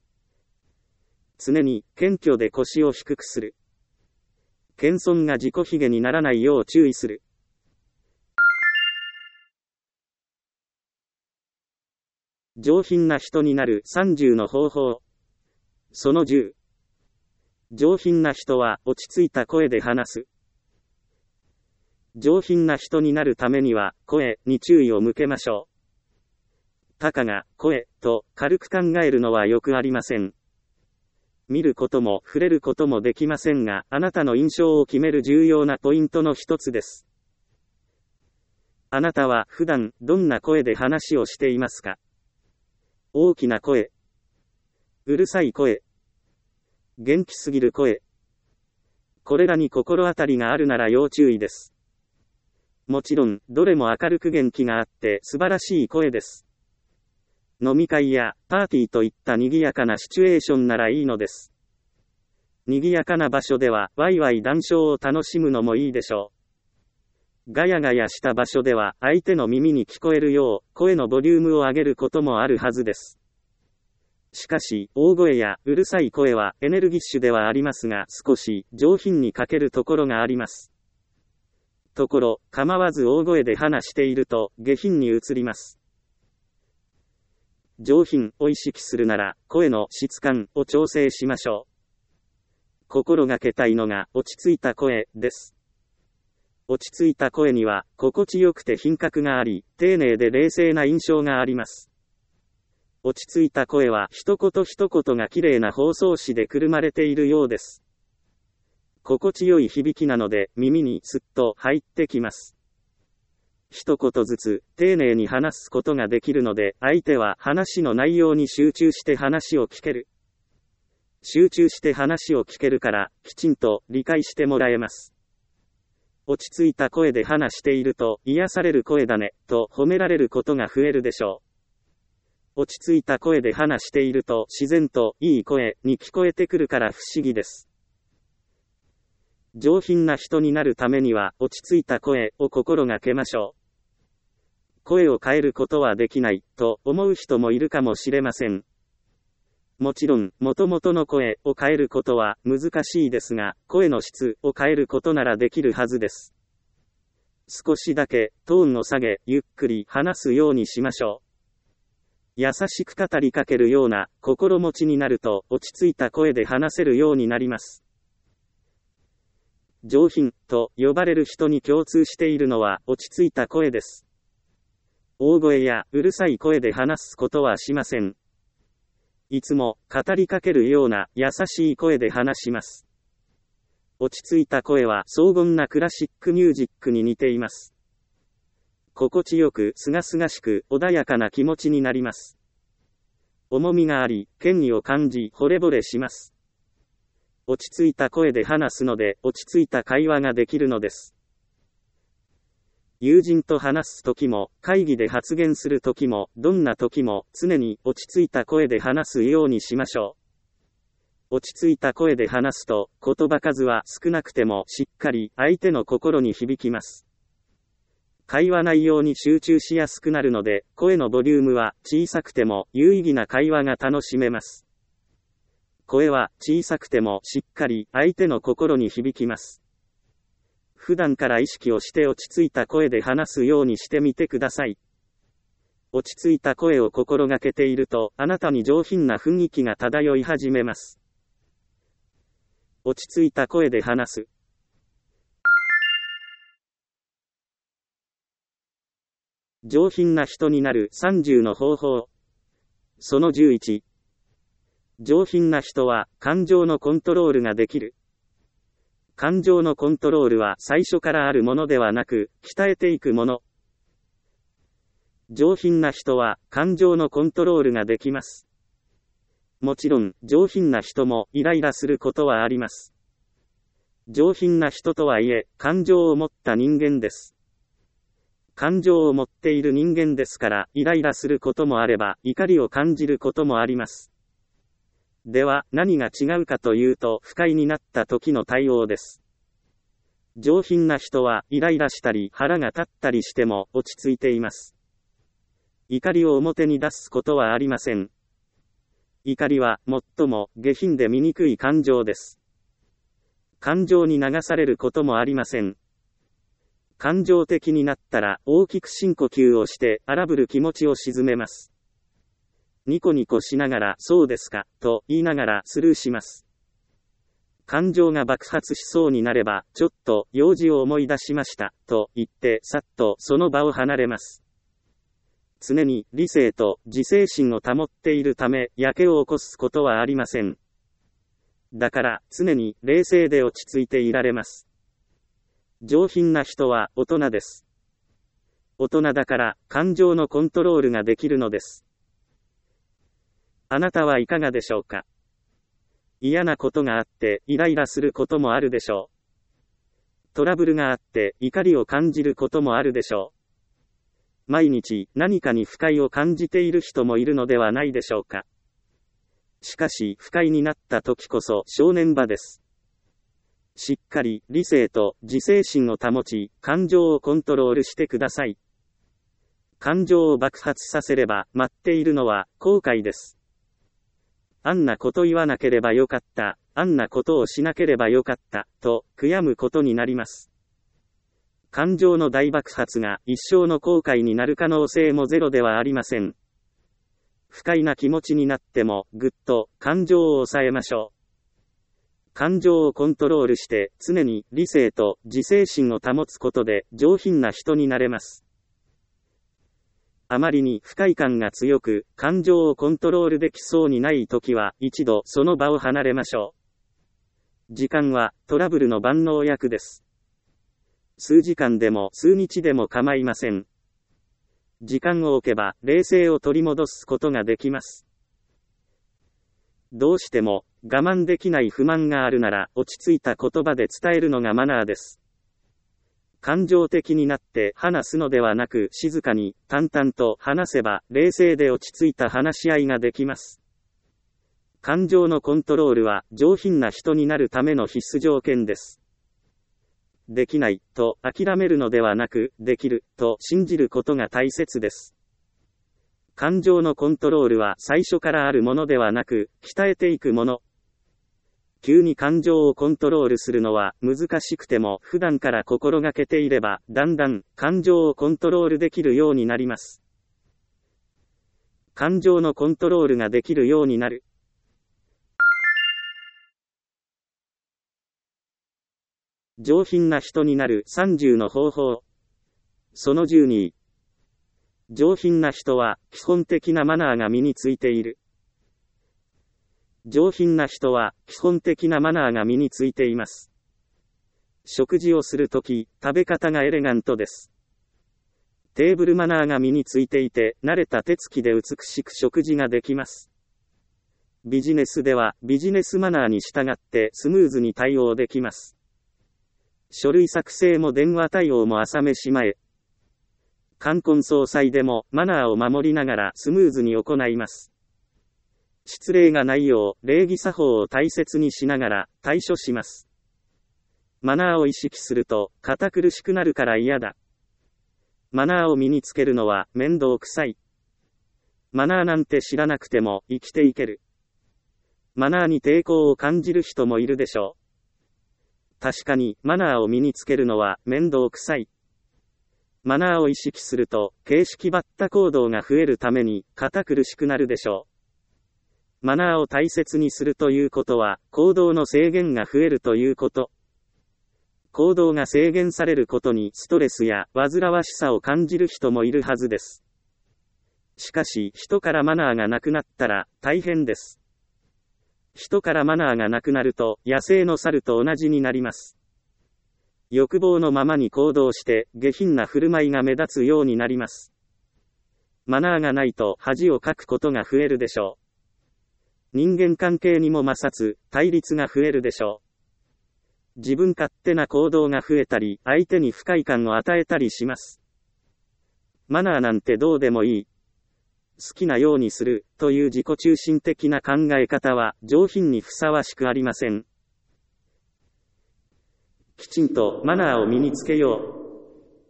常に、謙虚で腰を低くする。謙遜が自己卑下にならないよう注意する。上品な人になるさんじゅうの方法。そのじゅう。上品な人は落ち着いた声で話す。上品な人になるためには声に注意を向けましょう。たかが声と軽く考えるのはよくありません。見ることも触れることもできませんが、あなたの印象を決める重要なポイントの一つです。あなたは普段どんな声で話をしていますか？大きな声、うるさい声、元気すぎる声。これらに心当たりがあるなら要注意です。もちろん、どれも明るく元気があって素晴らしい声です。飲み会やパーティーといった賑やかなシチュエーションならいいのです。賑やかな場所ではワイワイ談笑を楽しむのもいいでしょう。ガヤガヤした場所では相手の耳に聞こえるよう声のボリュームを上げることもあるはずです。しかし、大声やうるさい声はエネルギッシュではありますが、少し上品に欠けるところがあります。ところ、構わず大声で話していると下品に移ります。上品を意識するなら、声の質感を調整しましょう。心がけたいのが落ち着いた声です。落ち着いた声には、心地よくて品格があり、丁寧で冷静な印象があります。落ち着いた声は一言一言が綺麗な包装紙でくるまれているようです。心地よい響きなので耳にすっと入ってきます。 一言ずつ丁寧に話すことができるので、相手は話の内容に集中して話を聞ける。集中して話を聞けるから、きちんと理解してもらえます。落ち着いた声で話していると、癒される声だね、と褒められることが増えるでしょう。落ち着いた声で話していると、自然といい声に聞こえてくるから不思議です。上品な人になるためには、落ち着いた声を心がけましょう。声を変えることはできない、と思う人もいるかもしれません。もちろん、元々の声を変えることは難しいですが、声の質を変えることならできるはずです。少しだけトーンを下げ、ゆっくり話すようにしましょう。優しく語りかけるような心持ちになると、落ち着いた声で話せるようになります。上品と呼ばれる人に共通しているのは落ち着いた声です。大声やうるさい声で話すことはしません。いつも語りかけるような優しい声で話します。落ち着いた声は荘厳なクラシックミュージックに似ています。心地よくすがすがしく穏やかな気持ちになります。重みがあり、権威を感じ惚れ惚れします。落ち着いた声で話すので落ち着いた会話ができるのです。友人と話すときも、会議で発言するときも、どんなときも、常に落ち着いた声で話すようにしましょう。落ち着いた声で話すと、言葉数は少なくてもしっかり相手の心に響きます。会話内容に集中しやすくなるので、声のボリュームは小さくても有意義な会話が楽しめます。声は小さくてもしっかり相手の心に響きます。普段から意識をして落ち着いた声で話すようにしてみてください。落ち着いた声を心がけていると、あなたに上品な雰囲気が漂い始めます。落ち着いた声で話す。上品な人になるさんじゅうの方法。そのじゅういち。上品な人は感情のコントロールができる。感情のコントロールは最初からあるものではなく、鍛えていくもの。上品な人は感情のコントロールができます。もちろん、上品な人もイライラすることはあります。上品な人とはいえ、感情を持った人間です。感情を持っている人間ですから、イライラすることもあれば、怒りを感じることもあります。では、何が違うかというと、不快になった時の対応です。上品な人は、イライラしたり、腹が立ったりしても、落ち着いています。怒りを表に出すことはありません。怒りは、最も下品で醜い感情です。感情に流されることもありません。感情的になったら、大きく深呼吸をして、荒ぶる気持ちを鎮めます。ニコニコしながら、そうですか、と言いながらスルーします。感情が爆発しそうになれば、ちょっと用事を思い出しました、と言って、さっとその場を離れます。常に理性と自制心を保っているため、やけを起こすことはありません。だから、常に冷静で落ち着いていられます。上品な人は大人です。大人だから、感情のコントロールができるのです。あなたはいかがでしょうか。嫌なことがあってイライラすることもあるでしょう。トラブルがあって怒りを感じることもあるでしょう。毎日何かに不快を感じている人もいるのではないでしょうか。しかし不快になった時こそ正念場です。しっかり理性と自制心を保ち、感情をコントロールしてください。感情を爆発させれば待っているのは後悔です。あんなこと言わなければよかった、あんなことをしなければよかった、と悔やむことになります。感情の大爆発が一生の後悔になる可能性もゼロではありません。不快な気持ちになっても、ぐっと感情を抑えましょう。感情をコントロールして、常に理性と自制心を保つことで上品な人になれます。あまりに不快感が強く、感情をコントロールできそうにないときは、一度その場を離れましょう。時間はトラブルの万能薬です。 数時間でも数日でも構いません。時間を置けば冷静を取り戻すことができます。どうしても我慢できない不満があるなら落ち着いた言葉で伝えるのがマナーです。感情的になって話すのではなく静かに淡々と話せば冷静で落ち着いた話し合いができます。感情のコントロールは上品な人になるための必須条件です。できないと諦めるのではなく、できると信じることが大切です。感情のコントロールは最初からあるものではなく、鍛えていくもの。急に感情をコントロールするのは難しくても普段から心がけていれば、だんだん感情をコントロールできるようになります。感情のコントロールができるようになる。上品な人になるさんじゅうの方法。そのじゅうに。上品な人は基本的なマナーが身についている。上品な人は基本的なマナーが身についています。食事をするとき、食べ方がエレガントです。テーブルマナーが身についていて、慣れた手つきで美しく食事ができます。ビジネスではビジネスマナーに従ってスムーズに対応できます。書類作成も電話対応も朝飯前。冠婚葬祭でもマナーを守りながらスムーズに行います。失礼がないよう礼儀作法を大切にしながら対処します。マナーを意識すると堅苦しくなるから嫌だ。マナーを身につけるのは面倒くさい。マナーなんて知らなくても生きていける。マナーに抵抗を感じる人もいるでしょう。確かにマナーを身につけるのは面倒くさい。マナーを意識すると形式ばった行動が増えるために堅苦しくなるでしょう。マナーを大切にするということは行動の制限が増えるということ。行動が制限されることにストレスや煩わしさを感じる人もいるはずです。しかし人からマナーがなくなったら大変です。人からマナーがなくなると野生の猿と同じになります。欲望のままに行動して下品な振る舞いが目立つようになります。マナーがないと恥をかくことが増えるでしょう。人間関係にも摩擦、対立が増えるでしょう。自分勝手な行動が増えたり、相手に不快感を与えたりします。マナーなんてどうでもいい。好きなようにするという自己中心的な考え方は上品にふさわしくありません。きちんとマナーを身につけよ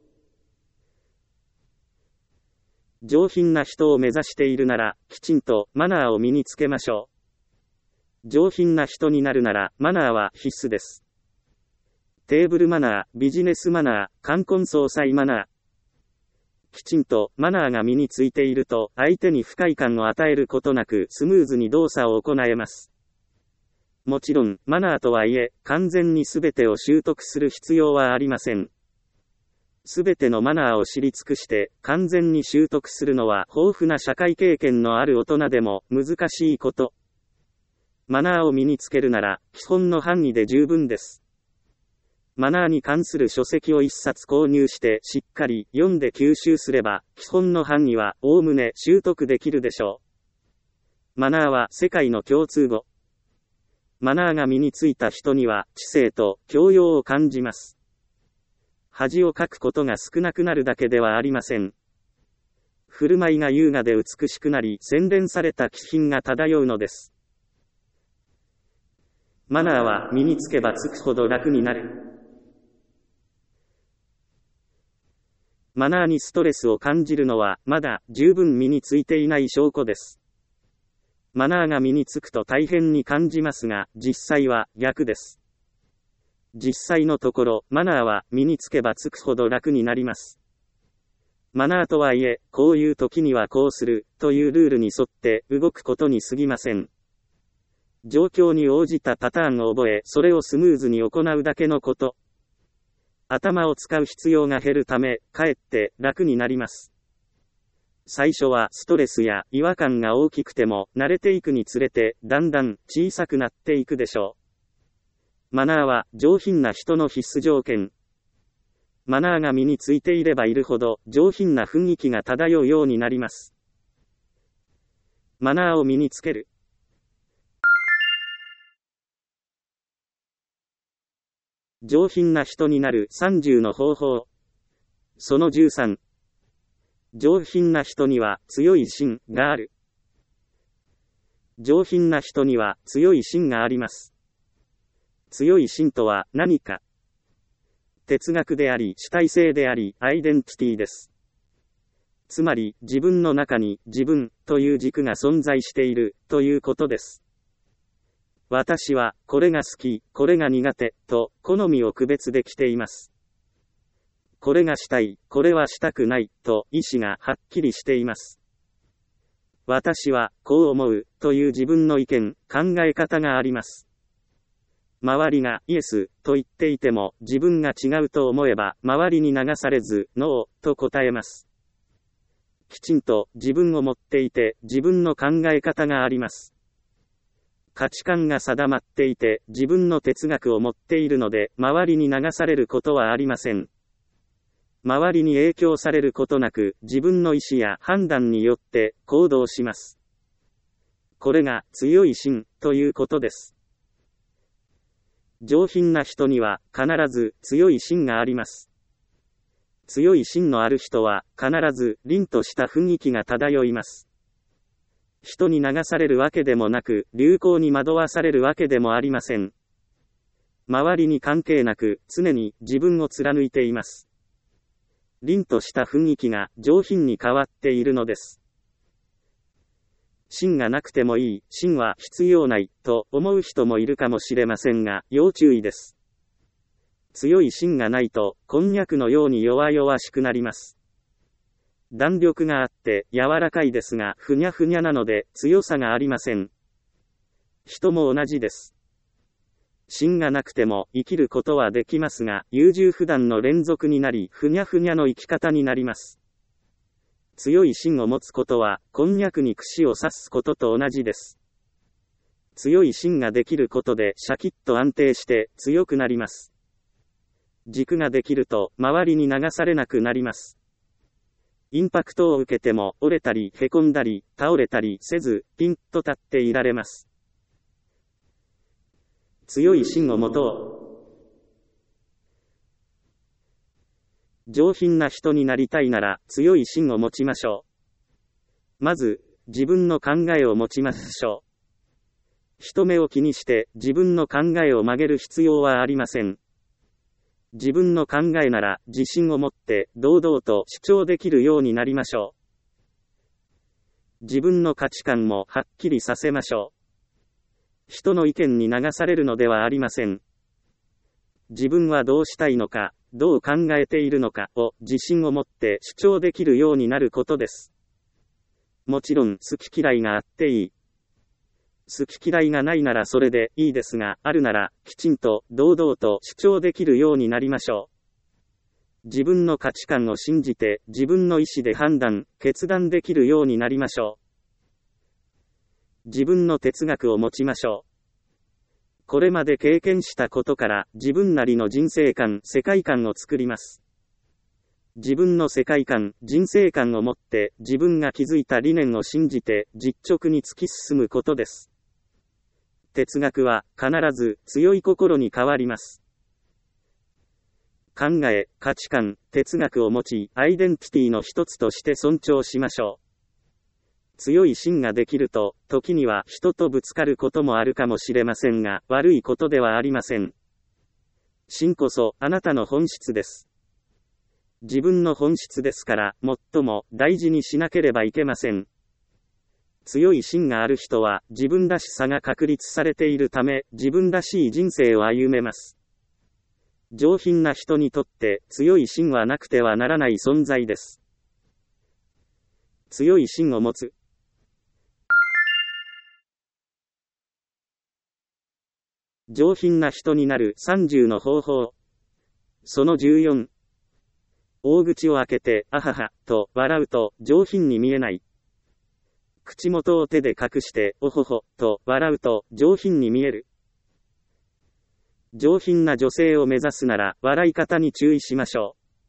う。上品な人を目指しているなら、きちんとマナーを身につけましょう。上品な人になるなら、マナーは必須です。テーブルマナー、ビジネスマナー、冠婚葬祭マナー。きちんとマナーが身についていると、相手に不快感を与えることなくスムーズに動作を行えます。もちろん、マナーとはいえ、完全に全てを習得する必要はありません。全てのマナーを知り尽くして、完全に習得するのは豊富な社会経験のある大人でも難しいこと。マナーを身につけるなら、基本の範囲で十分です。マナーに関する書籍を一冊購入してしっかり読んで吸収すれば、基本の範囲はおおむね習得できるでしょう。マナーは世界の共通語。マナーが身についた人には知性と教養を感じます。恥をかくことが少なくなるだけではありません。振る舞いが優雅で美しくなり、洗練された気品が漂うのです。マナーは身につけばつくほど楽になる。マナーにストレスを感じるのは、まだ十分身についていない証拠です。マナーが身につくと大変に感じますが、実際は逆です。実際のところ、マナーは身につけばつくほど楽になります。マナーとはいえ、こういう時にはこうする、というルールに沿って動くことに過ぎません。状況に応じたパターンを覚え、それをスムーズに行うだけのこと。頭を使う必要が減るため、かえって楽になります。最初はストレスや違和感が大きくても、慣れていくにつれて、だんだん小さくなっていくでしょう。マナーは上品な人の必須条件。 マナーが身についていればいるほど上品な雰囲気が漂うようになります。マナーを身につける。上品な人になるさんじゅうの方法。そのじゅうさん。上品な人には強い芯がある。上品な人には強い芯があります。強い芯とは何か。哲学であり、主体性であり、アイデンティティです。つまり、自分の中に自分という軸が存在しているということです。私は、これが好き、これが苦手、と、好みを区別できています。これがしたい、これはしたくない、と、意思がはっきりしています。私は、こう思う、という自分の意見、考え方があります。周りが、イエス、と言っていても、自分が違うと思えば、周りに流されず、ノー、と答えます。きちんと、自分を持っていて、自分の考え方があります。価値観が定まっていて、自分の哲学を持っているので、周りに流されることはありません。周りに影響されることなく、自分の意思や判断によって行動します。これが強い芯ということです。上品な人には必ず強い芯があります。強い芯のある人は必ず凛とした雰囲気が漂います。人に流されるわけでもなく、流行に惑わされるわけでもありません。周りに関係なく、常に自分を貫いています。凛とした雰囲気が上品に変わっているのです。芯がなくてもいい、芯は必要ない、と思う人もいるかもしれませんが、要注意です。強い芯がないと、こんにゃくのように弱々しくなります。弾力があって柔らかいですが、ふにゃふにゃなので強さがありません。人も同じです。芯がなくても生きることはできますが、優柔不断の連続になり、ふにゃふにゃの生き方になります。強い芯を持つことは、こんにゃくに串を刺すことと同じです。強い芯ができることでシャキッと安定して強くなります。軸ができると、周りに流されなくなります。インパクトを受けても折れたりへこんだり倒れたりせずピンと立っていられます。強い芯を持とう。上品な人になりたいなら強い芯を持ちましょう。まず自分の考えを持ちましょう。人目を気にして自分の考えを曲げる必要はありません。自分の考えなら自信を持って堂々と主張できるようになりましょう。自分の価値観もはっきりさせましょう。人の意見に流されるのではありません。自分はどうしたいのか、どう考えているのかを自信を持って主張できるようになることです。もちろん好き嫌いがあっていい。好き嫌いがないならそれでいいですが、あるならきちんと堂々と主張できるようになりましょう。自分の価値観を信じて自分の意思で判断、決断できるようになりましょう。自分の哲学を持ちましょう。これまで経験したことから自分なりの人生観、世界観を作ります。自分の世界観、人生観を持って自分が築いた理念を信じて実直に突き進むことです。哲学は必ず強い心に変わります。考え、価値観、哲学を持ち、アイデンティティの一つとして尊重しましょう。強い芯ができると、時には人とぶつかることもあるかもしれませんが、悪いことではありません。芯こそあなたの本質です。自分の本質ですから、最も大事にしなければいけません。強い芯がある人は自分らしさが確立されているため、自分らしい人生を歩めます。上品な人にとって強い芯はなくてはならない存在です。強い芯を持つ。上品な人になるさんじゅうの方法。そのじゅうよん。大口を開けて、あはは、と笑うと上品に見えない。口元を手で隠して、おほほ、と笑うと上品に見える。上品な女性を目指すなら、笑い方に注意しましょう。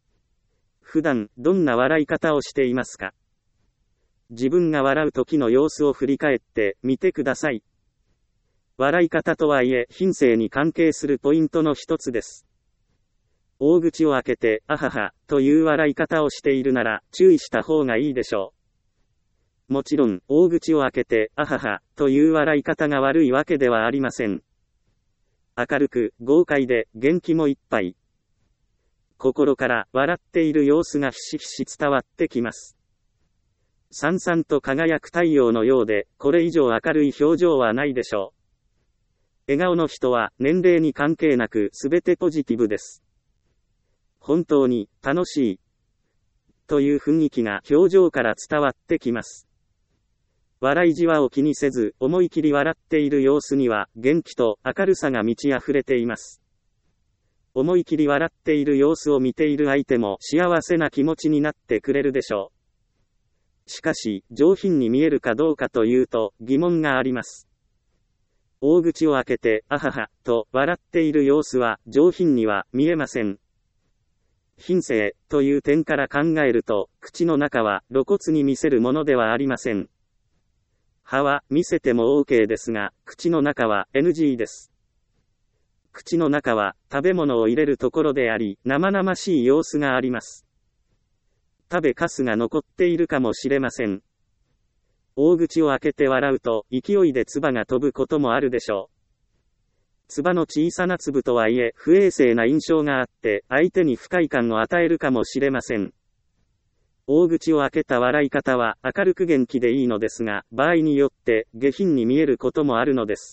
普段、どんな笑い方をしていますか？自分が笑う時の様子を振り返ってみてください。笑い方とはいえ、品性に関係するポイントの一つです。大口を開けて、あはは、という笑い方をしているなら、注意した方がいいでしょう。もちろん、大口を開けて、あはは、という笑い方が悪いわけではありません。明るく、豪快で、元気もいっぱい。心から笑っている様子がひしひし伝わってきます。さんさんと輝く太陽のようで、これ以上明るい表情はないでしょう。笑顔の人は年齢に関係なくすべてポジティブです。本当に楽しいという雰囲気が表情から伝わってきます。笑いじわを気にせず思い切り笑っている様子には元気と明るさが満ち溢れています。思い切り笑っている様子を見ている相手も幸せな気持ちになってくれるでしょう。しかし、上品に見えるかどうかというと疑問があります。大口を開けて、あはは、と笑っている様子は上品には見えません。品性という点から考えると、口の中は露骨に見せるものではありません。歯は見せても OK ですが、口の中は エヌジー です。口の中は食べ物を入れるところであり、生々しい様子があります。食べかすが残っているかもしれません。大口を開けて笑うと、勢いで唾が飛ぶこともあるでしょう。唾の小さな粒とはいえ、不衛生な印象があって、相手に不快感を与えるかもしれません。大口を開けた笑い方は、明るく元気でいいのですが、場合によって、下品に見えることもあるのです。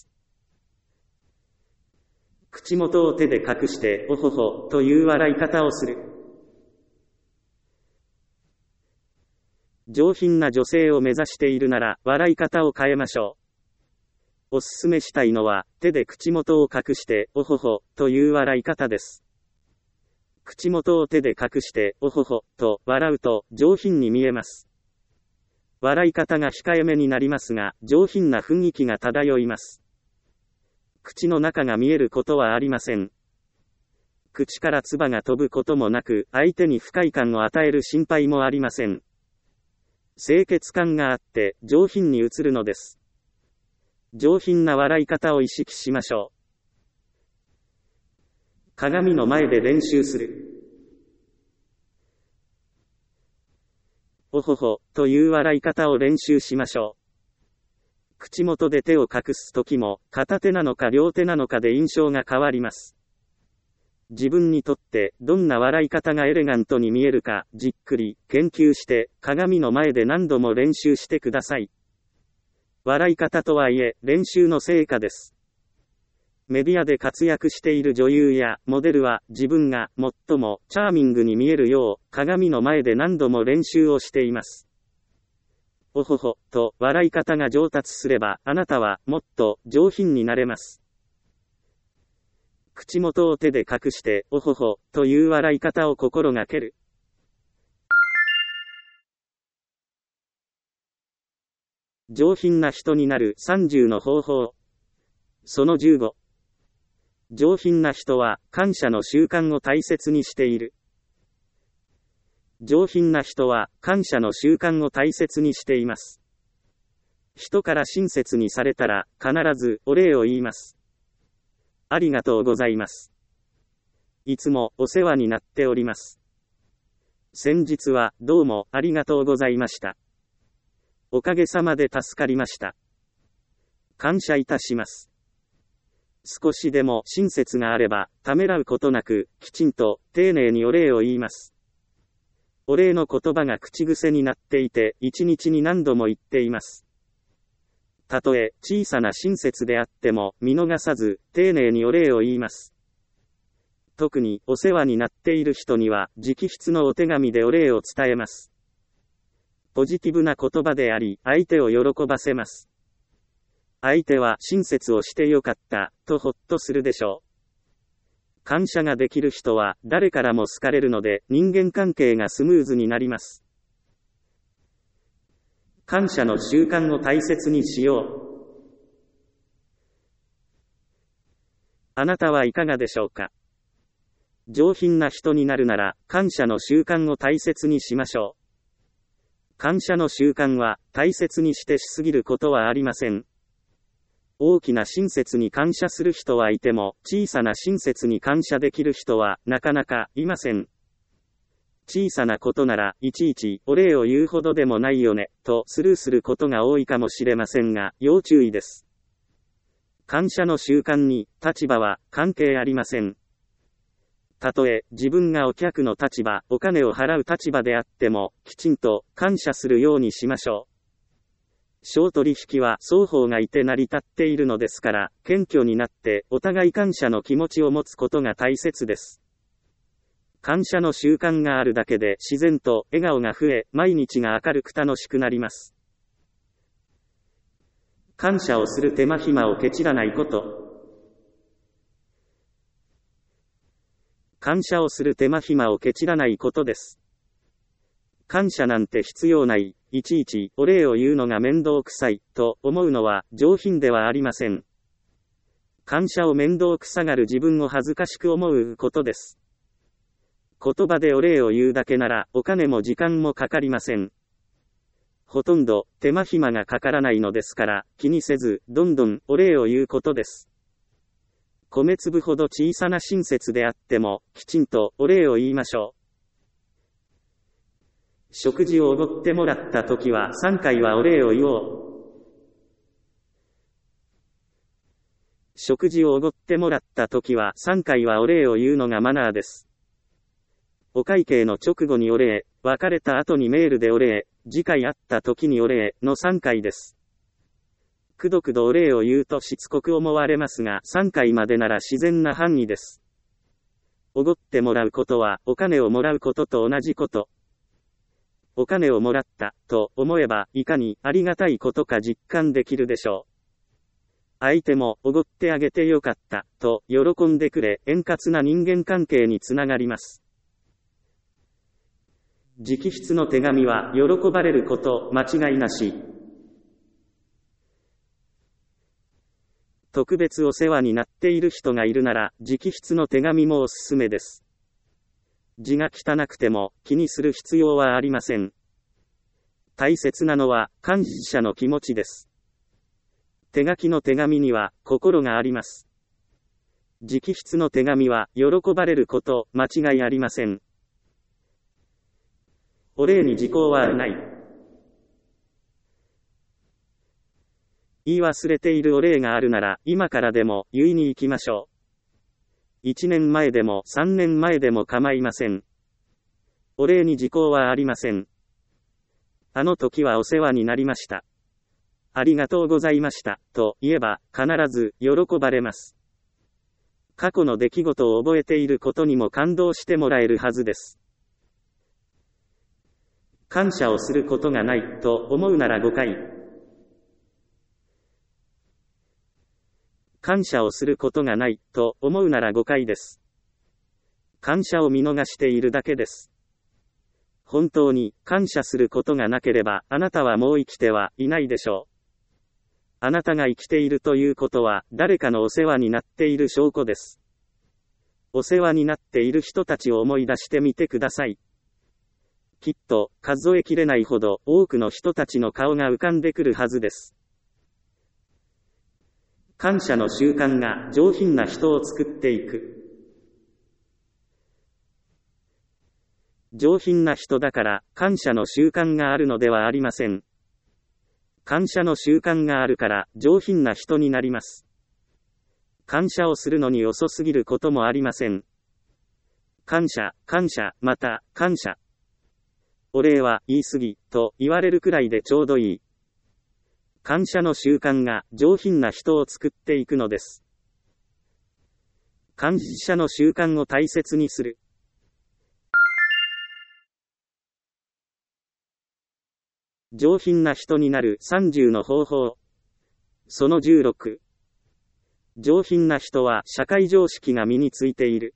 口元を手で隠して、おほほ、という笑い方をする。上品な女性を目指しているなら、笑い方を変えましょう。おすすめしたいのは、手で口元を隠して、おほほ、という笑い方です。口元を手で隠して、おほほ、と笑うと、上品に見えます。笑い方が控えめになりますが、上品な雰囲気が漂います。口の中が見えることはありません。口から唾が飛ぶこともなく、相手に不快感を与える心配もありません。清潔感があって、上品に映るのです。上品な笑い方を意識しましょう。鏡の前で練習する。おほほ、という笑い方を練習しましょう。口元で手を隠すときも、片手なのか両手なのかで印象が変わります。自分にとってどんな笑い方がエレガントに見えるかじっくり研究して鏡の前で何度も練習してください。笑い方とはいえ練習の成果です。メディアで活躍している女優やモデルは自分が最もチャーミングに見えるよう鏡の前で何度も練習をしています。おほほと笑い方が上達すればあなたはもっと上品になれます。口元を手で隠して、おほほ、という笑い方を心がける。上品な人になるさんじゅうの方法。そのじゅうご。上品な人は感謝の習慣を大切にしている。上品な人は感謝の習慣を大切にしています。人から親切にされたら必ずお礼を言います。ありがとうございます。いつもお世話になっております。先日はどうもありがとうございました。おかげさまで助かりました。感謝いたします。少しでも親切があれば、ためらうことなく、きちんと丁寧にお礼を言います。お礼の言葉が口癖になっていて、一日に何度も言っています。たとえ小さな親切であっても見逃さず丁寧にお礼を言います。特にお世話になっている人には直筆のお手紙でお礼を伝えます。ポジティブな言葉であり相手を喜ばせます。相手は親切をしてよかったとほっとするでしょう。感謝ができる人は誰からも好かれるので人間関係がスムーズになります。感謝の習慣を大切にしよう。あなたはいかがでしょうか。 上品な人になるなら、感謝の習慣を大切にしましょう。感謝の習慣は、大切にしてしすぎることはありません。大きな親切に感謝する人はいても、小さな親切に感謝できる人は、なかなかいません。小さなことなら、いちいち、お礼を言うほどでもないよね、とスルーすることが多いかもしれませんが、要注意です。感謝の習慣に、立場は、関係ありません。たとえ、自分がお客の立場、お金を払う立場であっても、きちんと、感謝するようにしましょう。商取引は双方がいて成り立っているのですから、謙虚になってお互い感謝の気持ちを持つことが大切です。感謝の習慣があるだけで自然と笑顔が増え、毎日が明るく楽しくなります。感謝をする手間暇をケチらないこと。感謝をする手間暇をケチらないことです。感謝なんて必要ない。いちいちお礼を言うのが面倒くさいと思うのは上品ではありません。感謝を面倒くさがる自分を恥ずかしく思うことです。言葉でお礼を言うだけならお金も時間もかかりません。ほとんど手間暇がかからないのですから気にせずどんどんお礼を言うことです。米粒ほど小さな親切であってもきちんとお礼を言いましょう。食事をおごってもらったときはさんかいはお礼を言おう。食事をおごってもらったときはさんかいはお礼を言うのがマナーです。お会計の直後にお礼、別れた後にメールでお礼、次回会った時にお礼のさんかいです。くどくどお礼を言うとしつこく思われますがさんかいまでなら自然な範囲です。おごってもらうことはお金をもらうことと同じこと。お金をもらったと思えばいかにありがたいことか実感できるでしょう。相手もおごってあげてよかったと喜んでくれ円滑な人間関係につながります。直筆の手紙は喜ばれること間違いなし。特別お世話になっている人がいるなら直筆の手紙もおすすめです。字が汚くても気にする必要はありません。大切なのは感謝の気持ちです。手書きの手紙には心があります。直筆の手紙は喜ばれること間違いありません。お礼に時効はない。言い忘れているお礼があるなら今からでも言いに行きましょう。一年前でも三年前でも構いません。お礼に時効はありません。あの時はお世話になりました。ありがとうございました、と言えば必ず喜ばれます。過去の出来事を覚えていることにも感動してもらえるはずです。感謝をすることがないと思うなら誤解。感謝をすることがないと思うなら誤解です。感謝を見逃しているだけです。本当に感謝することがなければあなたはもう生きてはいないでしょう。あなたが生きているということは誰かのお世話になっている証拠です。お世話になっている人たちを思い出してみてください。きっと数えきれないほど多くの人たちの顔が浮かんでくるはずです。感謝の習慣が上品な人を作っていく。上品な人だから感謝の習慣があるのではありません。感謝の習慣があるから上品な人になります。感謝をするのに遅すぎることもありません。感謝、感謝、また感謝。お礼は言い過ぎと言われるくらいでちょうどいい。感謝の習慣が上品な人を作っていくのです。感謝の習慣を大切にする。上品な人になるさんじゅうの方法。そのじゅうろく。上品な人は社会常識が身についている。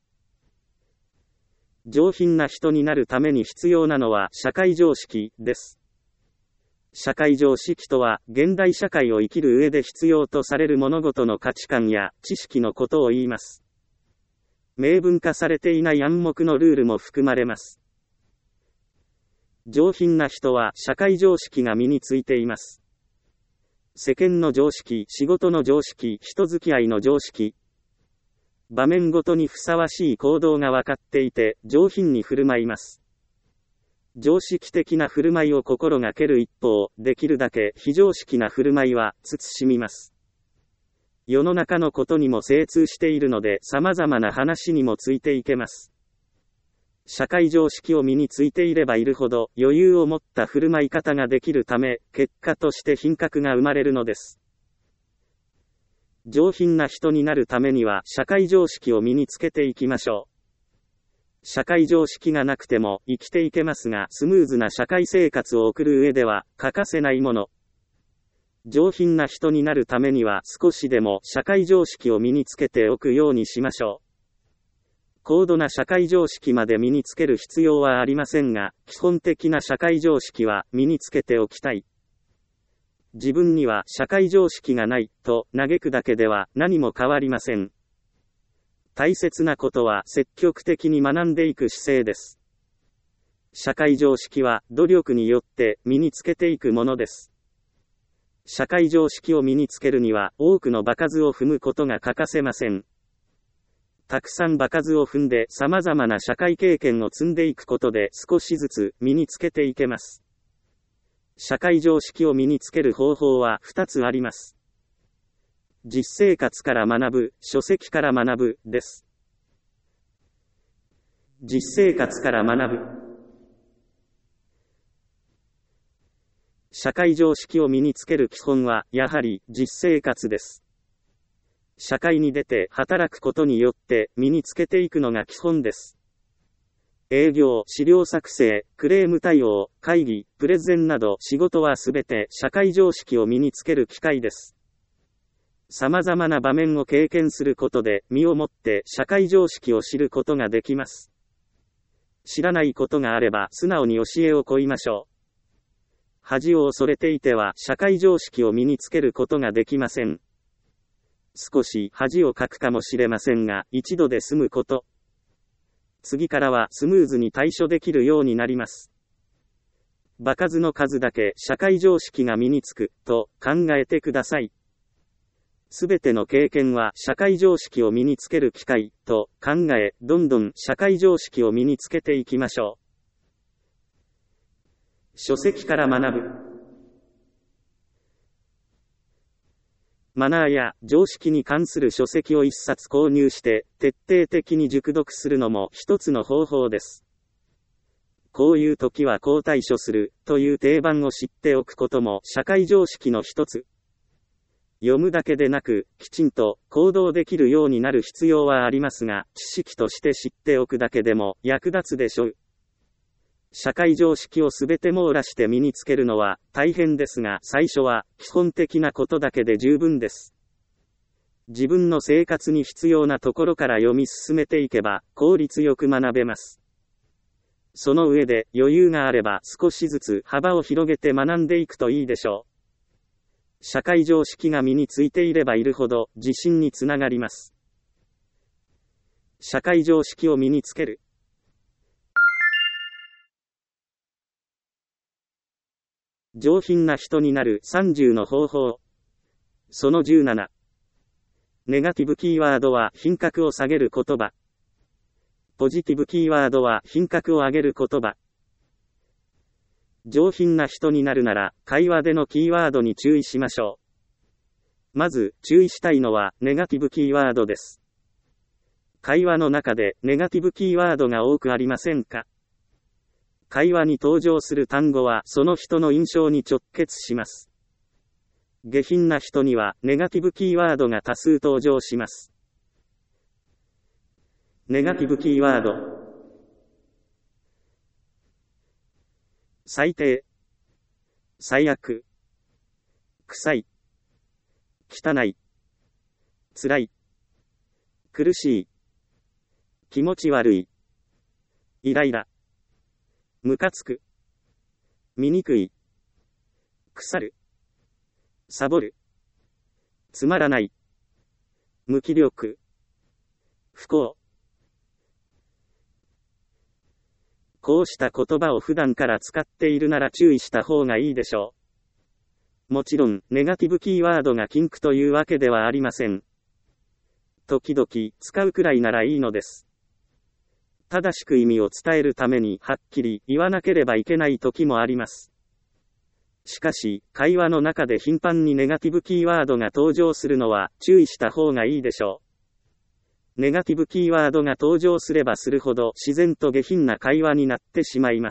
上品な人になるために必要なのは社会常識です。社会常識とは、現代社会を生きる上で必要とされる物事の価値観や知識のことを言います。 明文化されていない暗黙のルールも含まれます。上品な人は社会常識が身についています。世間の常識、仕事の常識、人付き合いの常識。場面ごとにふさわしい行動が分かっていて、上品に振る舞います。常識的な振る舞いを心がける一方、できるだけ非常識な振る舞いは慎みます。世の中のことにも精通しているので、様々な話にもついていけます。社会常識を身についていればいるほど、余裕を持った振る舞い方ができるため、結果として品格が生まれるのです。上品な人になるためには、社会常識を身につけていきましょう。社会常識がなくても生きていけますが、スムーズな社会生活を送る上では欠かせないもの。上品な人になるためには少しでも社会常識を身につけておくようにしましょう。高度な社会常識まで身につける必要はありませんが、基本的な社会常識は身につけておきたい。自分には社会常識がないと嘆くだけでは何も変わりません。大切なことは積極的に学んでいく姿勢です。社会常識は努力によって身につけていくものです。社会常識を身につけるには多くの場数を踏むことが欠かせません。たくさん場数を踏んで様々な社会経験を積んでいくことで少しずつ身につけていけます。社会常識を身につける方法はふたつあります。実生活から学ぶ、書籍から学ぶ、です。実生活から学ぶ。社会常識を身につける基本は、やはり、実生活です。社会に出て働くことによって身につけていくのが基本です。営業、資料作成、クレーム対応、会議、プレゼンなど仕事はすべて社会常識を身につける機会です。様々な場面を経験することで身をもって社会常識を知ることができます。知らないことがあれば素直に教えを請いましょう。恥を恐れていては社会常識を身につけることができません。少し恥をかくかもしれませんが、一度で済むこと。次からはスムーズに対処できるようになります。場数の数だけ社会常識が身につく、と考えてください。すべての経験は社会常識を身につける機会、と考え、どんどん社会常識を身につけていきましょう。書籍から学ぶ。マナーや常識に関する書籍を一冊購入して、徹底的に熟読するのも一つの方法です。こういう時はこう対処する、という定番を知っておくことも社会常識の一つ。読むだけでなく、きちんと行動できるようになる必要はありますが、知識として知っておくだけでも役立つでしょう。社会常識をすべて網羅して身につけるのは大変ですが、最初は基本的なことだけで十分です。自分の生活に必要なところから読み進めていけば効率よく学べます。その上で余裕があれば少しずつ幅を広げて学んでいくといいでしょう。社会常識が身についていればいるほど自信につながります。社会常識を身につける。上品な人になるさんじゅうの方法。そのじゅうなな。ネガティブキーワードは品格を下げる言葉。ポジティブキーワードは品格を上げる言葉。上品な人になるなら、会話でのキーワードに注意しましょう。まず、注意したいのは、ネガティブキーワードです。会話の中で、ネガティブキーワードが多くありませんか？会話に登場する単語はその人の印象に直結します。下品な人にはネガティブキーワードが多数登場します。ネガティブキーワード。最低、最悪、臭い、汚い、辛い、苦しい、気持ち悪い、イライラ、ムカつく、醜い、腐る、サボる、つまらない、無気力、不幸、 こうした言葉を普段から使っているなら注意した方がいいでしょう。もちろん、ネガティブキーワードが禁句というわけではありません。時々、使うくらいならいいのです。正しく意味を伝えるためにはっきり言わなければいけない時もあります。しかし、会話の中で頻繁にネガティブキーワードが登場するのは注意した方がいいでしょう。ネガティブキーワードが登場すればするほど自然と下品な会話になってしまいます。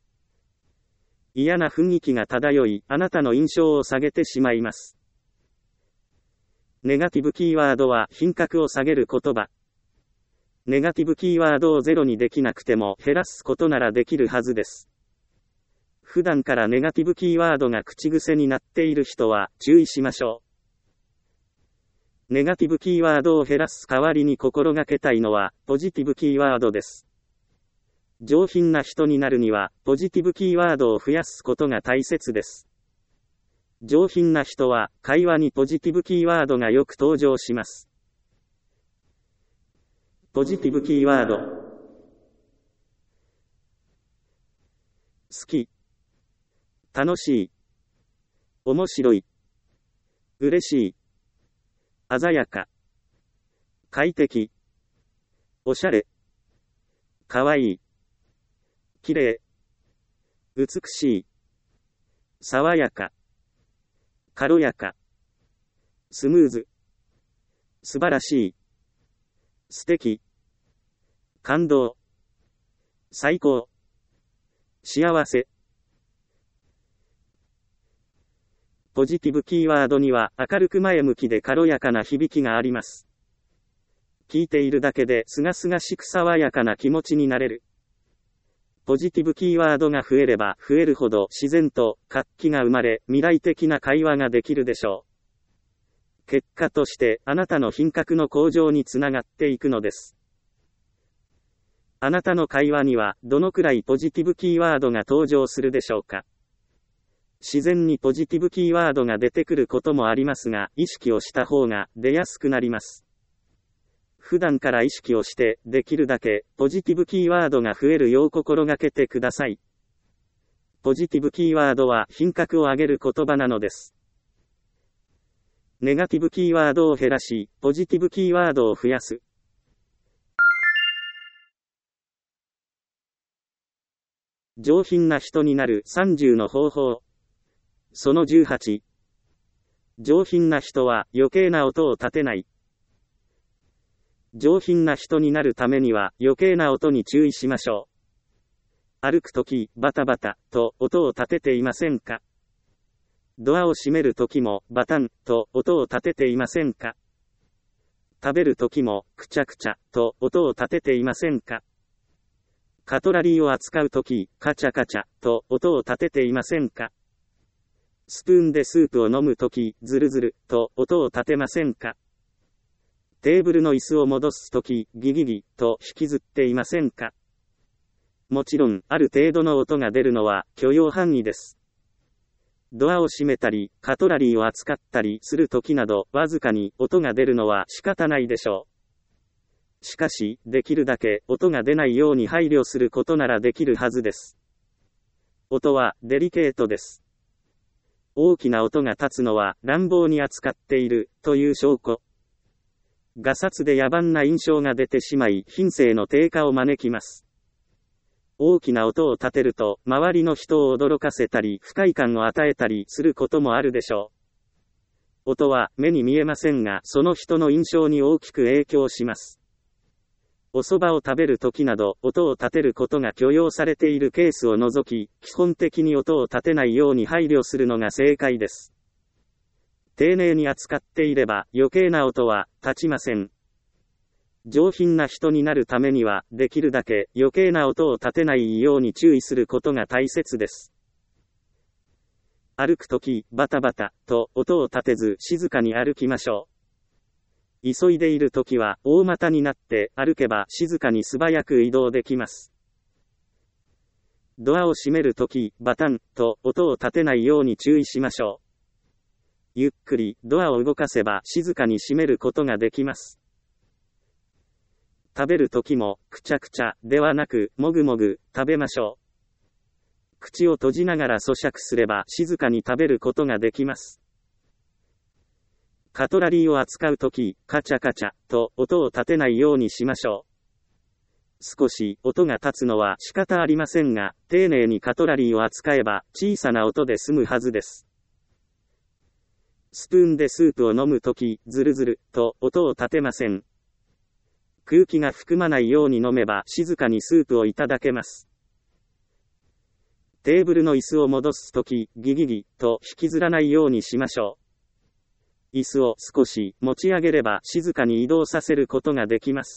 嫌な雰囲気が漂い、あなたの印象を下げてしまいます。ネガティブキーワードは品格を下げる言葉。ネガティブキーワードをゼロにできなくても減らすことならできるはずです。普段からネガティブキーワードが口癖になっている人は注意しましょう。ネガティブキーワードを減らす代わりに心がけたいのはポジティブキーワードです。上品な人になるにはポジティブキーワードを増やすことが大切です。上品な人は会話にポジティブキーワードがよく登場します。ポジティブキーワード。好き、楽しい、面白い、嬉しい、鮮やか、快適、おしゃれ、かわいい、きれい、美しい、爽やか、軽やか、スムーズ、素晴らしい、素敵、感動、最高、幸せ。ポジティブキーワードには明るく前向きで軽やかな響きがあります。聞いているだけで清々しく爽やかな気持ちになれる。ポジティブキーワードが増えれば増えるほど自然と活気が生まれ、未来的な会話ができるでしょう。結果としてあなたの品格の向上につながっていくのです。あなたの会話にはどのくらいポジティブキーワードが登場するでしょうか。自然にポジティブキーワードが出てくることもありますが、意識をした方が出やすくなります。普段から意識をして、できるだけポジティブキーワードが増えるよう心がけてください。ポジティブキーワードは品格を上げる言葉なのです。ネガティブキーワードを減らし、ポジティブキーワードを増やす。上品な人になるさんじゅうの方法。そのじゅうはち。上品な人は余計な音を立てない。上品な人になるためには余計な音に注意しましょう。歩くとき、バタバタと音を立てていませんか？ドアを閉めるときもバタンと音を立てていませんか？食べるときもくちゃくちゃと音を立てていませんか？カトラリーを扱うとき、カチャカチャと音を立てていませんか？スプーンでスープを飲むとき、ズルズルと音を立てませんか？テーブルの椅子を戻すとき、ギギギと引きずっていませんか？もちろん、ある程度の音が出るのは許容範囲です。ドアを閉めたり、カトラリーを扱ったりするときなど、わずかに音が出るのは仕方ないでしょう。しかし、できるだけ音が出ないように配慮することならできるはずです。音はデリケートです。大きな音が立つのは乱暴に扱っているという証拠。ガサツで野蛮な印象が出てしまい、品性の低下を招きます。大きな音を立てると、周りの人を驚かせたり、不快感を与えたりすることもあるでしょう。音は目に見えませんが、その人の印象に大きく影響します。お蕎麦を食べるときなど、音を立てることが許容されているケースを除き、基本的に音を立てないように配慮するのが正解です。丁寧に扱っていれば、余計な音は立ちません。上品な人になるためには、できるだけ余計な音を立てないように注意することが大切です。歩くとき、バタバタと音を立てず静かに歩きましょう。急いでいるときは大股になって歩けば静かに素早く移動できます。ドアを閉めるとき、バタンと音を立てないように注意しましょう。ゆっくりドアを動かせば静かに閉めることができます。 食べるときも、くちゃくちゃ、ではなく、もぐもぐ、食べましょう。口を閉じながら咀嚼すれば、静かに食べることができます。カトラリーを扱うとき、カチャカチャ、と、音を立てないようにしましょう。少し、音が立つのは仕方ありませんが、丁寧にカトラリーを扱えば、小さな音で済むはずです。スプーンでスープを飲むとき、ズルズル、と、音を立てません。空気が含まないように飲めば、静かにスープをいただけます。テーブルの椅子を戻すとき、ギギギ、と、引きずらないようにしましょう。椅子を少し持ち上げれば、静かに移動させることができます。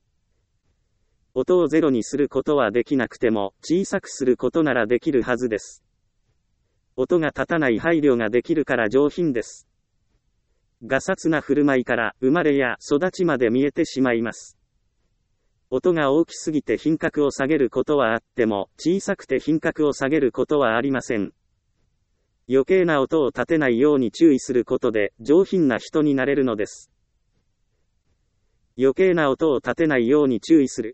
音をゼロにすることはできなくても、小さくすることならできるはずです。音が立たない配慮ができるから上品です。がさつな振る舞いから生まれや育ちまで見えてしまいます。音が大きすぎて品格を下げることはあっても、小さくて品格を下げることはありません。余計な音を立てないように注意することで、上品な人になれるのです。余計な音を立てないように注意する。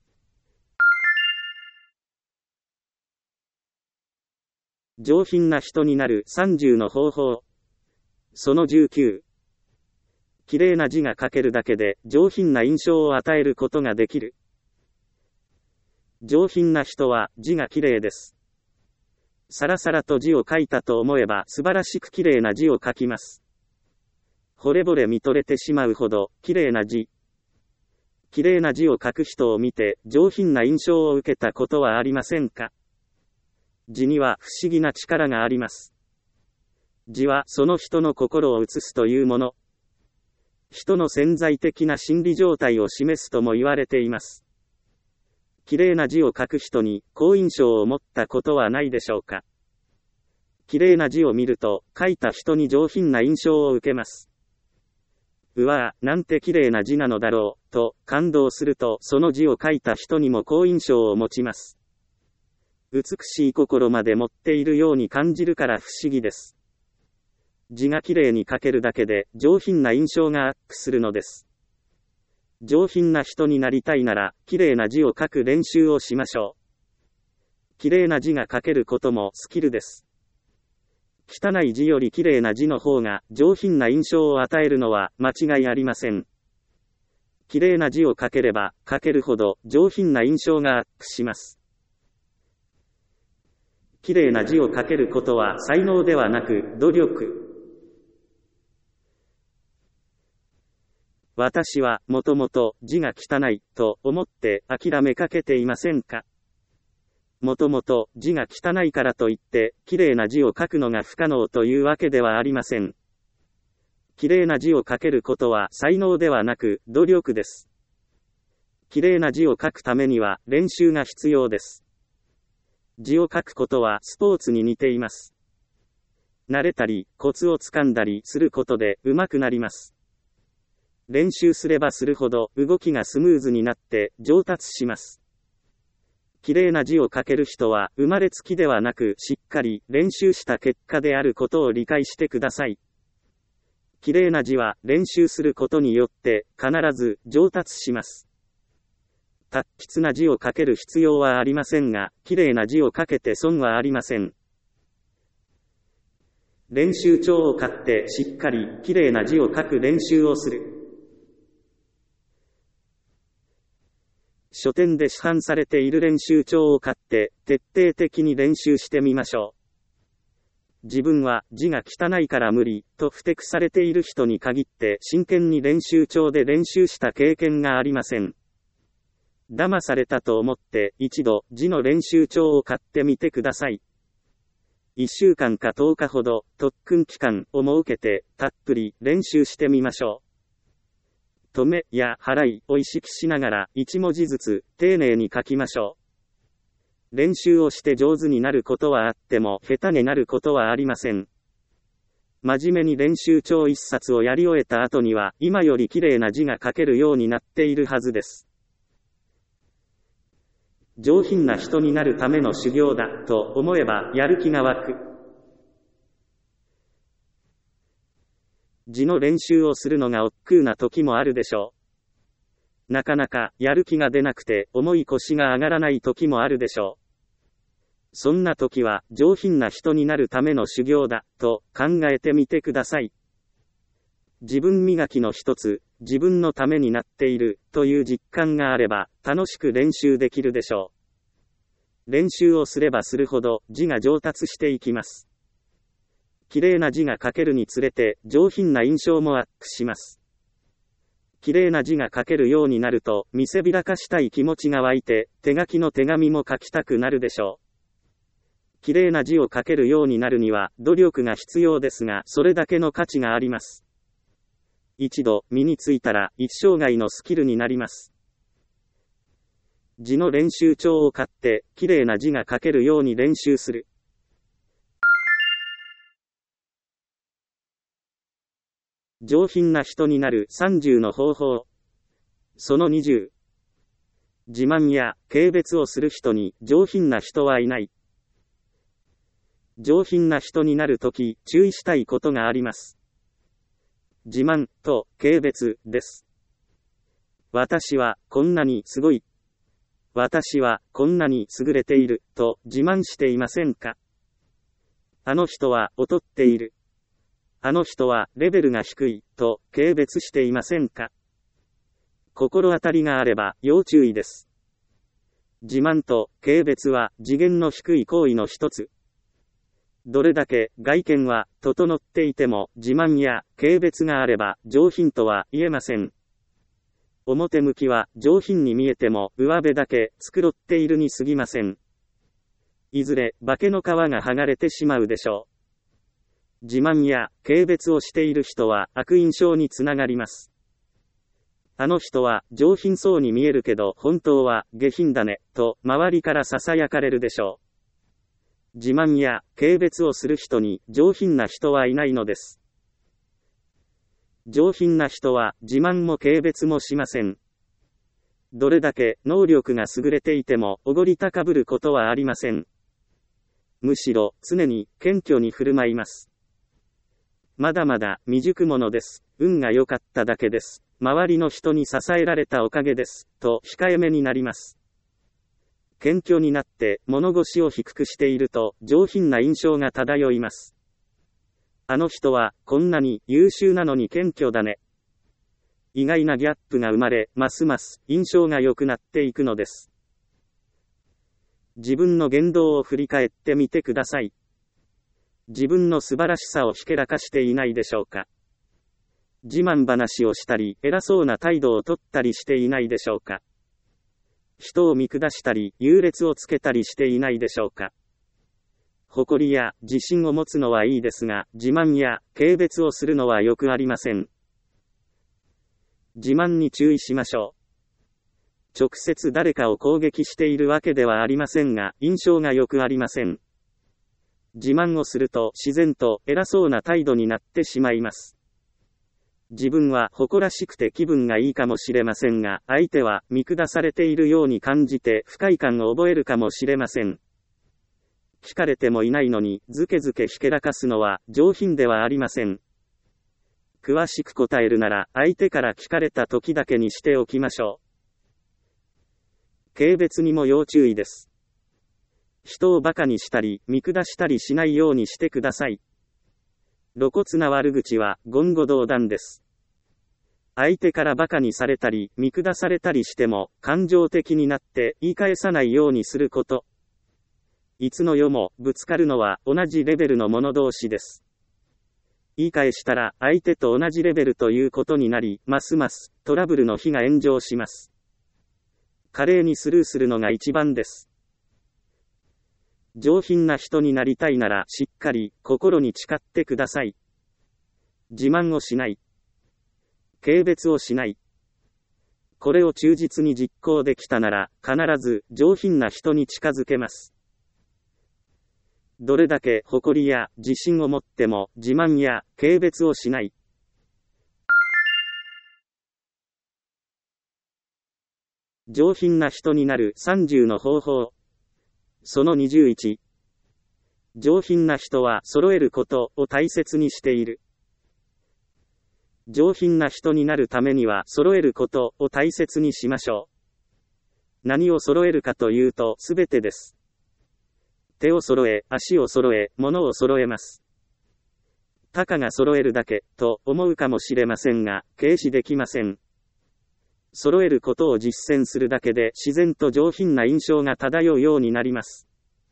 上品な人になるさんじゅうの方法。そのじゅうきゅう。綺麗な字が書けるだけで上品な印象を与えることができる。上品な人は字が綺麗です。さらさらと字を書いたと思えば素晴らしく綺麗な字を書きます。惚れ惚れ見とれてしまうほど綺麗な字。綺麗な字を書く人を見て上品な印象を受けたことはありませんか？字には不思議な力があります。字はその人の心を映すというもの。人の潜在的な心理状態を示すとも言われています。綺麗な字を書く人に好印象を持ったことはないでしょうか。綺麗な字を見ると書いた人に上品な印象を受けます。うわぁ、なんて綺麗な字なのだろう、と感動するとその字を書いた人にも好印象を持ちます。美しい心まで持っているように感じるから不思議です。字が綺麗に書けるだけで上品な印象がアップするのです。上品な人になりたいなら、綺麗な字を書く練習をしましょう。綺麗な字が書けることもスキルです。汚い字より綺麗な字の方が上品な印象を与えるのは間違いありません。綺麗な字を書ければ書けるほど上品な印象がアップします。綺麗な字を書けることは才能ではなく努力。私はもともと字が汚いと思って諦めかけていませんか？もともと字が汚いからといって綺麗な字を書くのが不可能というわけではありません。綺麗な字を書けることは才能ではなく努力です。綺麗な字を書くためには練習が必要です。字を書くことはスポーツに似ています。慣れたりコツをつかんだりすることで上手くなります。練習すればするほど動きがスムーズになって上達します。綺麗な字を書ける人は生まれつきではなくしっかり練習した結果であることを理解してください。綺麗な字は練習することによって必ず上達します。達筆な字を書ける必要はありませんが、綺麗な字を書けて損はありません。練習帳を買ってしっかり綺麗な字を書く練習をする。書店で市販されている練習帳を買って徹底的に練習してみましょう。自分は字が汚いから無理とふてくされている人に限って真剣に練習帳で練習した経験がありません。騙されたと思って一度字の練習帳を買ってみてください。いっしゅうかんかとおかほど特訓期間を設けてたっぷり練習してみましょう。止めや払いを意識しながら一文字ずつ丁寧に書きましょう。練習をして上手になることはあっても下手になることはありません。真面目に練習帳一冊をやり終えた後には今より綺麗な字が書けるようになっているはずです。上品な人になるための修行だと思えばやる気が湧く。字の練習をするのが億劫な時もあるでしょなかなかやる気が出なくて重い腰が上がらない時もあるでしょう。そんな時は上品な人になるための修行だと考えてみてください。自分磨きの一つ、自分のためになっているという実感があれば楽しく練習できるでしょう。練習をすればするほど字が上達していきます。綺麗な字が書けるにつれて上品な印象もアップします。綺麗な字が書けるようになると見せびらかしたい気持ちが湧いて手書きの手紙も書きたくなるでしょう。綺麗な字を書けるようになるには努力が必要ですが、それだけの価値があります。一度身についたら一生涯のスキルになります。字の練習帳を買って綺麗な字が書けるように練習する。上品な人になるさんじゅうの方法。そのにじゅう。自慢や軽蔑をする人に上品な人はいない。上品な人になるとき注意したいことがあります。自慢と軽蔑です。私はこんなにすごい。私はこんなに優れていると自慢していませんか？あの人は劣っている。あの人はレベルが低いと軽蔑していませんか？心当たりがあれば要注意です。自慢と軽蔑は次元の低い行為の一つ。どれだけ外見は整っていても自慢や軽蔑があれば上品とは言えません。表向きは上品に見えても上辺だけ繕っているに過ぎません。いずれ化けの皮が剥がれてしまうでしょう。自慢や軽蔑をしている人は悪印象につながります。あの人は上品そうに見えるけど本当は下品だねと周りから囁かれるでしょう。自慢や軽蔑をする人に上品な人はいないのです。上品な人は自慢も軽蔑もしません。どれだけ能力が優れていてもおごり高ぶることはありません。むしろ常に謙虚に振る舞います。まだまだ未熟者です。運が良かっただけです。周りの人に支えられたおかげです。と控えめになります。謙虚になって物腰を低くしていると上品な印象が漂います。あの人はこんなに優秀なのに謙虚だね。意外なギャップが生まれ、ますます印象が良くなっていくのです。自分の言動を振り返ってみてください。自分の素晴らしさをひけらかしていないでしょうか。自慢話をしたり、偉そうな態度をとったりしていないでしょうか。人を見下したり、優劣をつけたりしていないでしょうか。誇りや自信を持つのはいいですが、自慢や軽蔑をするのはよくありません。自慢に注意しましょう。直接誰かを攻撃しているわけではありませんが、印象がよくありません。自慢をすると自然と偉そうな態度になってしまいます。自分は誇らしくて気分がいいかもしれませんが、相手は見下されているように感じて不快感を覚えるかもしれません。聞かれてもいないのにずけずけひけらかすのは上品ではありません。詳しく答えるなら相手から聞かれた時だけにしておきましょう。軽蔑にも要注意です。人を馬鹿にしたり見下したりしないようにしてください。露骨な悪口は言語道断です。相手から馬鹿にされたり見下されたりしても感情的になって言い返さないようにすること。いつの世もぶつかるのは同じレベルの者同士です。言い返したら相手と同じレベルということになり、ますますトラブルの火が炎上します。華麗にスルーするのが一番です。上品な人になりたいならしっかり心に誓ってください。自慢をしない。軽蔑をしない。これを忠実に実行できたなら必ず上品な人に近づけます。どれだけ誇りや自信を持っても自慢や軽蔑をしない。上品な人になるさんじゅうの方法。そのにじゅういち。上品な人は揃えることを大切にしている。 上品な人になるためには揃えることを大切にしましょう。何を揃えるかというとすべてです。手を揃え、足を揃え、物を揃えます。たかが揃えるだけ、と思うかもしれませんが、軽視できません。揃えることを実践するだけで自然と上品な印象が漂うようになります。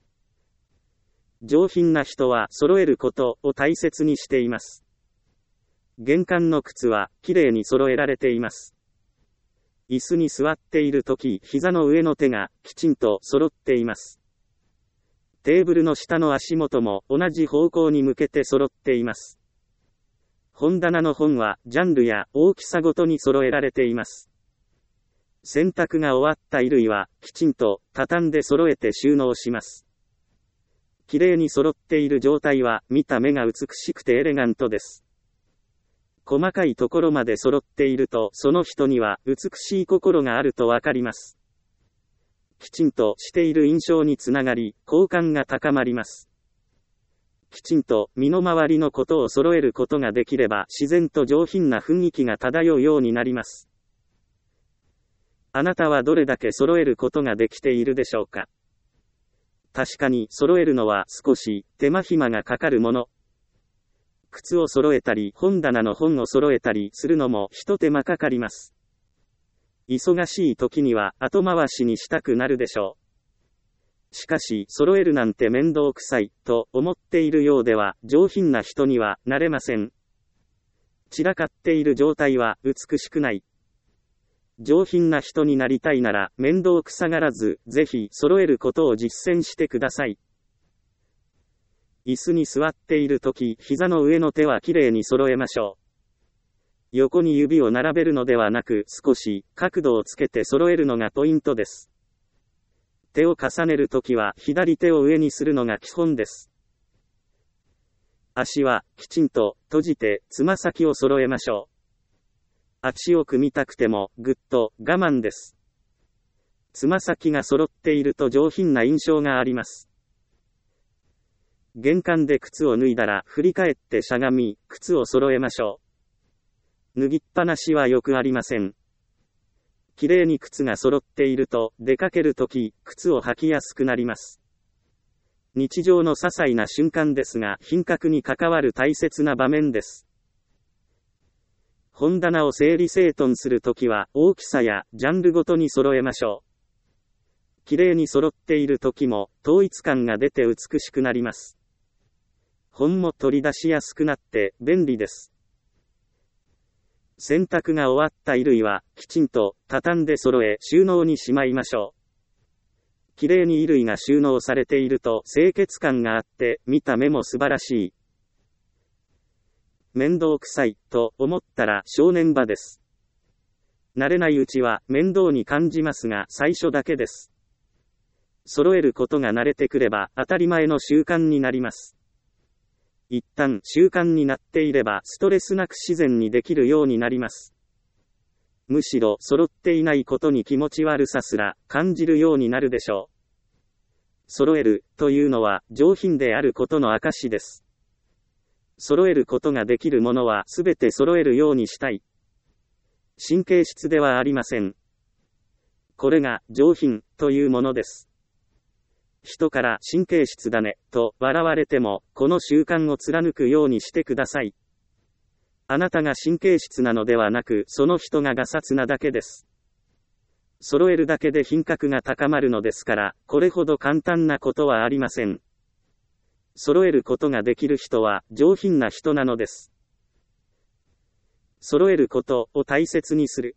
上品な人は揃えることを大切にしています。玄関の靴はきれいに揃えられています。椅子に座っているとき、膝の上の手がきちんと揃っています。テーブルの下の足元も同じ方向に向けて揃っています。本棚の本はジャンルや大きさごとに揃えられています。洗濯が終わった衣類はきちんと畳んで揃えて収納します。きれいに揃っている状態は見た目が美しくてエレガントです。細かいところまで揃っているとその人には美しい心があるとわかります。きちんとしている印象につながり、好感が高まります。きちんと身の回りのことを揃えることができれば自然と上品な雰囲気が漂うようになります。あなたはどれだけ揃えることができているでしょうか。確かに揃えるのは少し手間暇がかかるもの。靴を揃えたり本棚の本を揃えたりするのも一手間かかります。忙しい時には後回しにしたくなるでしょう。しかし揃えるなんて面倒くさいと思っているようでは上品な人にはなれません。散らかっている状態は美しくない。上品な人になりたいなら面倒くさがらず、ぜひ揃えることを実践してください。椅子に座っているとき、膝の上の手はきれいに揃えましょう。横に指を並べるのではなく、少し角度をつけて揃えるのがポイントです。手を重ねるときは左手を上にするのが基本です。足はきちんと閉じてつま先を揃えましょう。足を組みたくてもぐっと我慢です。つま先が揃っていると上品な印象があります。玄関で靴を脱いだら振り返ってしゃがみ、靴を揃えましょう。脱ぎっぱなしはよくありません。きれいに靴が揃っていると出かけるとき、靴を履きやすくなります。日常の些細な瞬間ですが、品格に関わる大切な場面です。本棚を整理整頓するときは大きさやジャンルごとに揃えましょう。きれいに揃っているときも統一感が出て美しくなります。本も取り出しやすくなって便利です。洗濯が終わった衣類はきちんと畳んで揃え収納にしまいましょう。きれいに衣類が収納されていると清潔感があって見た目も素晴らしい。面倒くさいと思ったら正念場です。慣れないうちは面倒に感じますが最初だけです。揃えることが慣れてくれば当たり前の習慣になります。一旦習慣になっていればストレスなく自然にできるようになります。むしろ揃っていないことに気持ち悪さすら感じるようになるでしょう。揃えるというのは上品であることの証です。揃えることができるものはすべて揃えるようにしたい。神経質ではありません。これが上品というものです。人から神経質だねと笑われてもこの習慣を貫くようにしてください。あなたが神経質なのではなくその人がガサツなだけです。揃えるだけで品格が高まるのですからこれほど簡単なことはありません。揃えることができる人は上品な人なのです。揃えることを大切にする。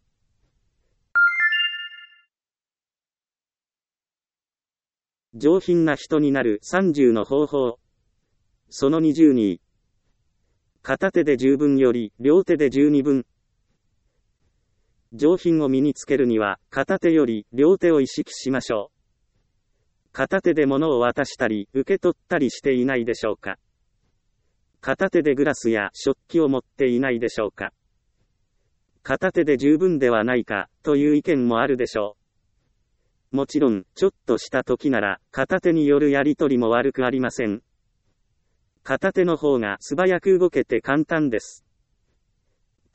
上品な人になるさんじゅうの方法。そのにじゅうに。片手で十分より両手で十二分。上品を身につけるには片手より両手を意識しましょう。片手で物を渡したり受け取ったりしていないでしょうか。片手でグラスや食器を持っていないでしょうか。片手で十分ではないかという意見もあるでしょう。もちろんちょっとした時なら片手によるやり取りも悪くありません。片手の方が素早く動けて簡単です。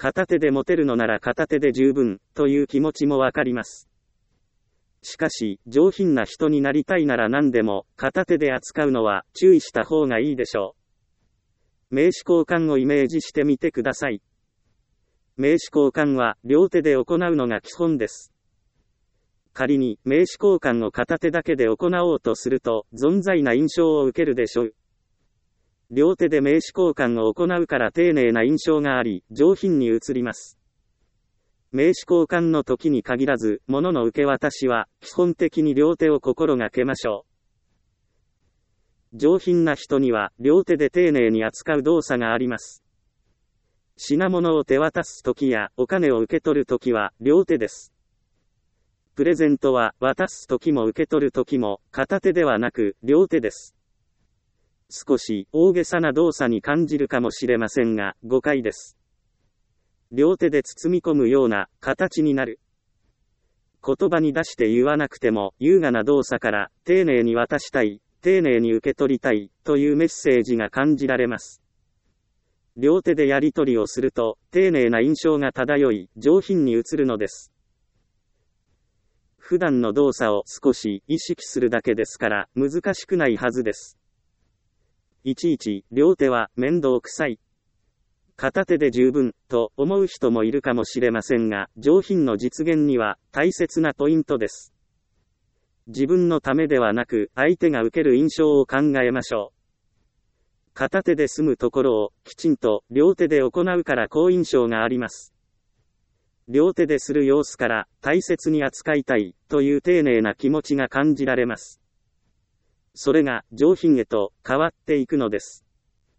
片手で持てるのなら片手で十分、という気持ちもわかります。しかし、上品な人になりたいなら何でも、片手で扱うのは注意した方がいいでしょう。名刺交換をイメージしてみてください。名刺交換は両手で行うのが基本です。仮に名刺交換を片手だけで行おうとすると、存在な印象を受けるでしょう。両手で名刺交換を行うから丁寧な印象があり、上品に映ります。名刺交換の時に限らず、物の受け渡しは、基本的に両手を心がけましょう。上品な人には、両手で丁寧に扱う動作があります。品物を手渡す時や、お金を受け取る時は、両手です。プレゼントは、渡す時も受け取る時も、片手ではなく、両手です。少し、大げさな動作に感じるかもしれませんが、誤解です。両手で包み込むような形になる。言葉に出して言わなくても優雅な動作から丁寧に渡したい、丁寧に受け取りたいというメッセージが感じられます。両手でやり取りをすると丁寧な印象が漂い上品に映るのです。普段の動作を少し意識するだけですから難しくないはずです。いちいち両手は面倒くさい。片手で十分、と思う人もいるかもしれませんが、上品の実現には大切なポイントです。自分のためではなく、相手が受ける印象を考えましょう。片手で済むところを、きちんと両手で行うから好印象があります。両手でする様子から、大切に扱いたい、という丁寧な気持ちが感じられます。それが、上品へと変わっていくのです。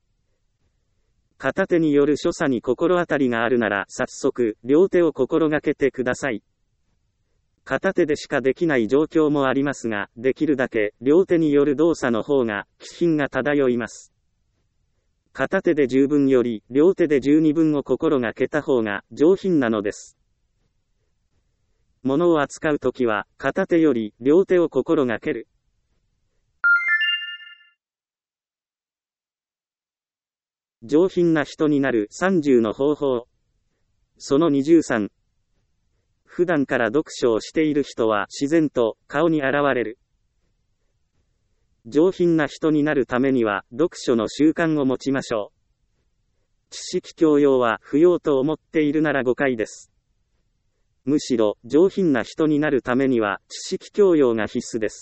片手による所作に心当たりがあるなら早速、両手を心がけてください。片手でしかできない状況もありますが、できるだけ両手による動作の方が気品が漂います。片手で十分より両手で十二分を心がけた方が上品なのです。物を扱うときは片手より両手を心がける。上品な人になるさんじゅうの方法。そのにじゅうさん。普段から読書をしている人は自然と顔に現れる。上品な人になるためには読書の習慣を持ちましょう。知識教養は不要と思っているなら誤解です。むしろ上品な人になるためには知識教養が必須です。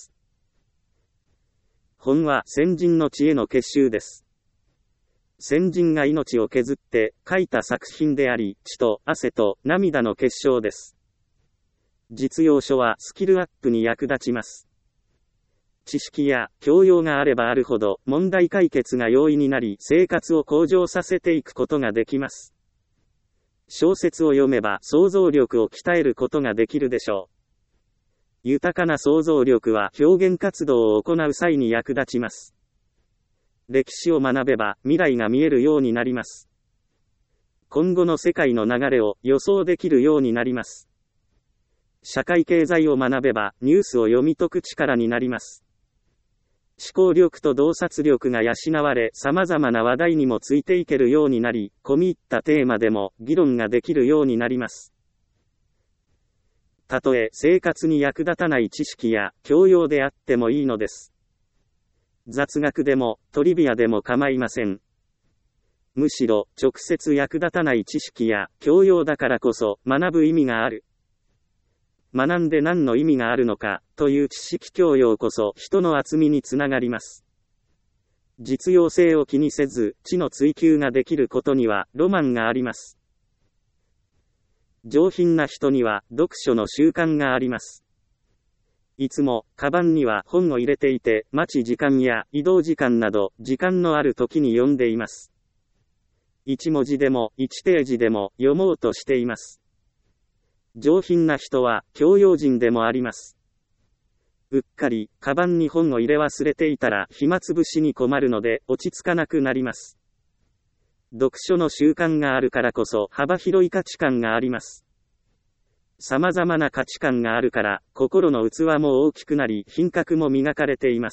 本は先人の知恵の結集です。先人が命を削って書いた作品であり、血と汗と涙の結晶です。実用書はスキルアップに役立ちます。知識や教養があればあるほど問題解決が容易になり生活を向上させていくことができます。小説を読めば想像力を鍛えることができるでしょう。豊かな想像力は表現活動を行う際に役立ちます。歴史を学べば未来が見えるようになります。今後の世界の流れを予想できるようになります。社会経済を学べばニュースを読み解く力になります。思考力と洞察力が養われ様々な話題にもついていけるようになり、込み入ったテーマでも議論ができるようになります。たとえ生活に役立たない知識や教養であってもいいのです。雑学でもトリビアでも構いません。むしろ直接役立たない知識や教養だからこそ学ぶ意味がある。学んで何の意味があるのかという知識教養こそ人の厚みにつながります。実用性を気にせず知の追求ができることにはロマンがあります。上品な人には読書の習慣があります。いつも、カバンには本を入れていて、待ち時間や移動時間など、時間のある時に読んでいます。一文字でも、一ページでも、読もうとしています。上品な人は、教養人でもあります。うっかり、カバンに本を入れ忘れていたら、暇つぶしに困るので、落ち着かなくなります。読書の習慣があるからこそ、幅広い価値観があります。様々な価値観があるから、心の器も大きくなり、品格も磨かれています。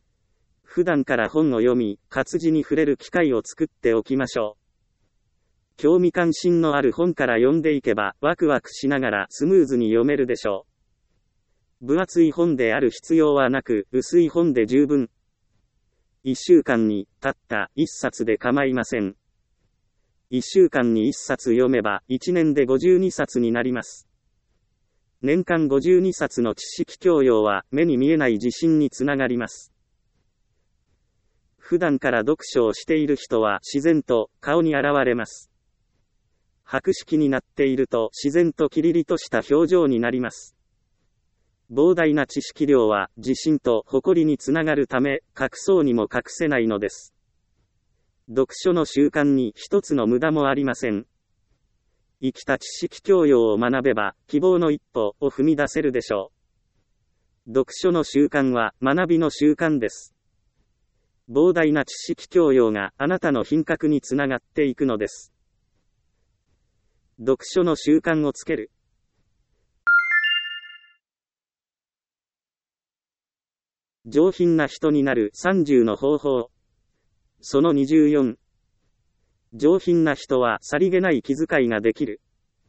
普段から本を読み、活字に触れる機会を作っておきましょ興味関心のある本から読んでいけば、ワクワクしながらスムーズに読めるでしょう。分厚い本である必要はなく、薄い本で十分。一週間に、たった一冊で構いません。一週間に一冊読めば、一年で五十二冊になります。年間五十二冊の知識教養は、目に見えない自信につながります。普段から読書をしている人は自然と顔に現れます。博識になっていると自然とキリリとした表情になります。膨大な知識量は自信と誇りにつながるため、隠そうにも隠せないのです。読書の習慣に一つの無駄もありません。生きた知識教養を学べば、希望の一歩を踏み出せるでしょう。読書の習慣は学びの習慣です。膨大な知識教養があなたの品格につながっていくのです。読書の習慣をつける。上品な人になるさんじゅうの方法。そのにじゅうよん。上品な人はさりげない気遣いができる。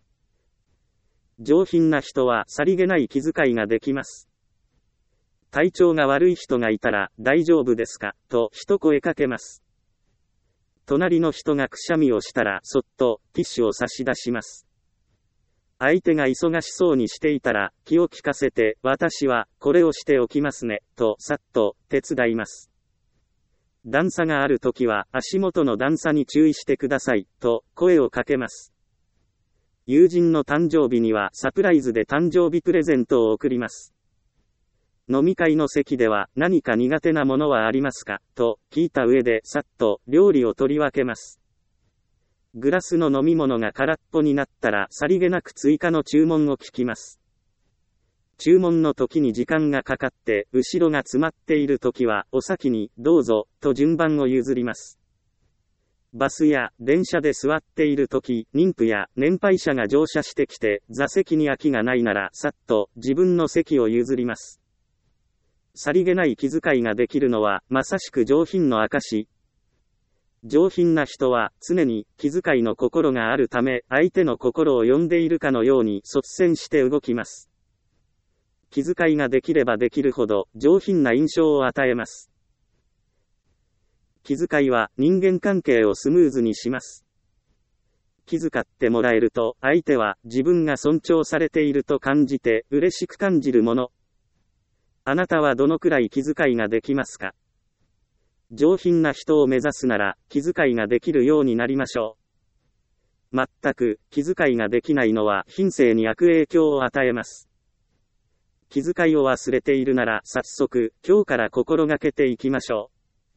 上品な人はさりげない気遣いができます。体調が悪い人がいたら、大丈夫ですかと一声かけます。隣の人がくしゃみをしたら、そっとティッシュを差し出します。相手が忙しそうにしていたら、気を利かせて、私はこれをしておきますね、とさっと手伝います。段差があるときは、足元の段差に注意してください、と声をかけます。友人の誕生日にはサプライズで誕生日プレゼントを贈ります。飲み会の席では何か苦手なものはありますかと聞いた上でさっと料理を取り分けます。グラスの飲み物が空っぽになったらさりげなく追加の注文を聞きます。注文の時に時間がかかって後ろが詰まっている時はお先にどうぞと順番を譲ります。バスや電車で座っている時、妊婦や年配者が乗車してきて座席に空きがないならさっと自分の席を譲ります。さりげない気遣いができるのはまさしく上品の証。上品な人は常に気遣いの心があるため、相手の心を読んでいるかのように率先して動きます。気遣いができればできるほど上品な印象を与えます。気遣いは人間関係をスムーズにします。気遣ってもらえると相手は自分が尊重されていると感じて嬉しく感じるもの。あなたはどのくらい気遣いができますか？上品な人を目指すなら気遣いができるようになりましょう。全く気遣いができないのは品性に悪影響を与えます。気遣いを忘れているなら早速今日から心がけていきましょう。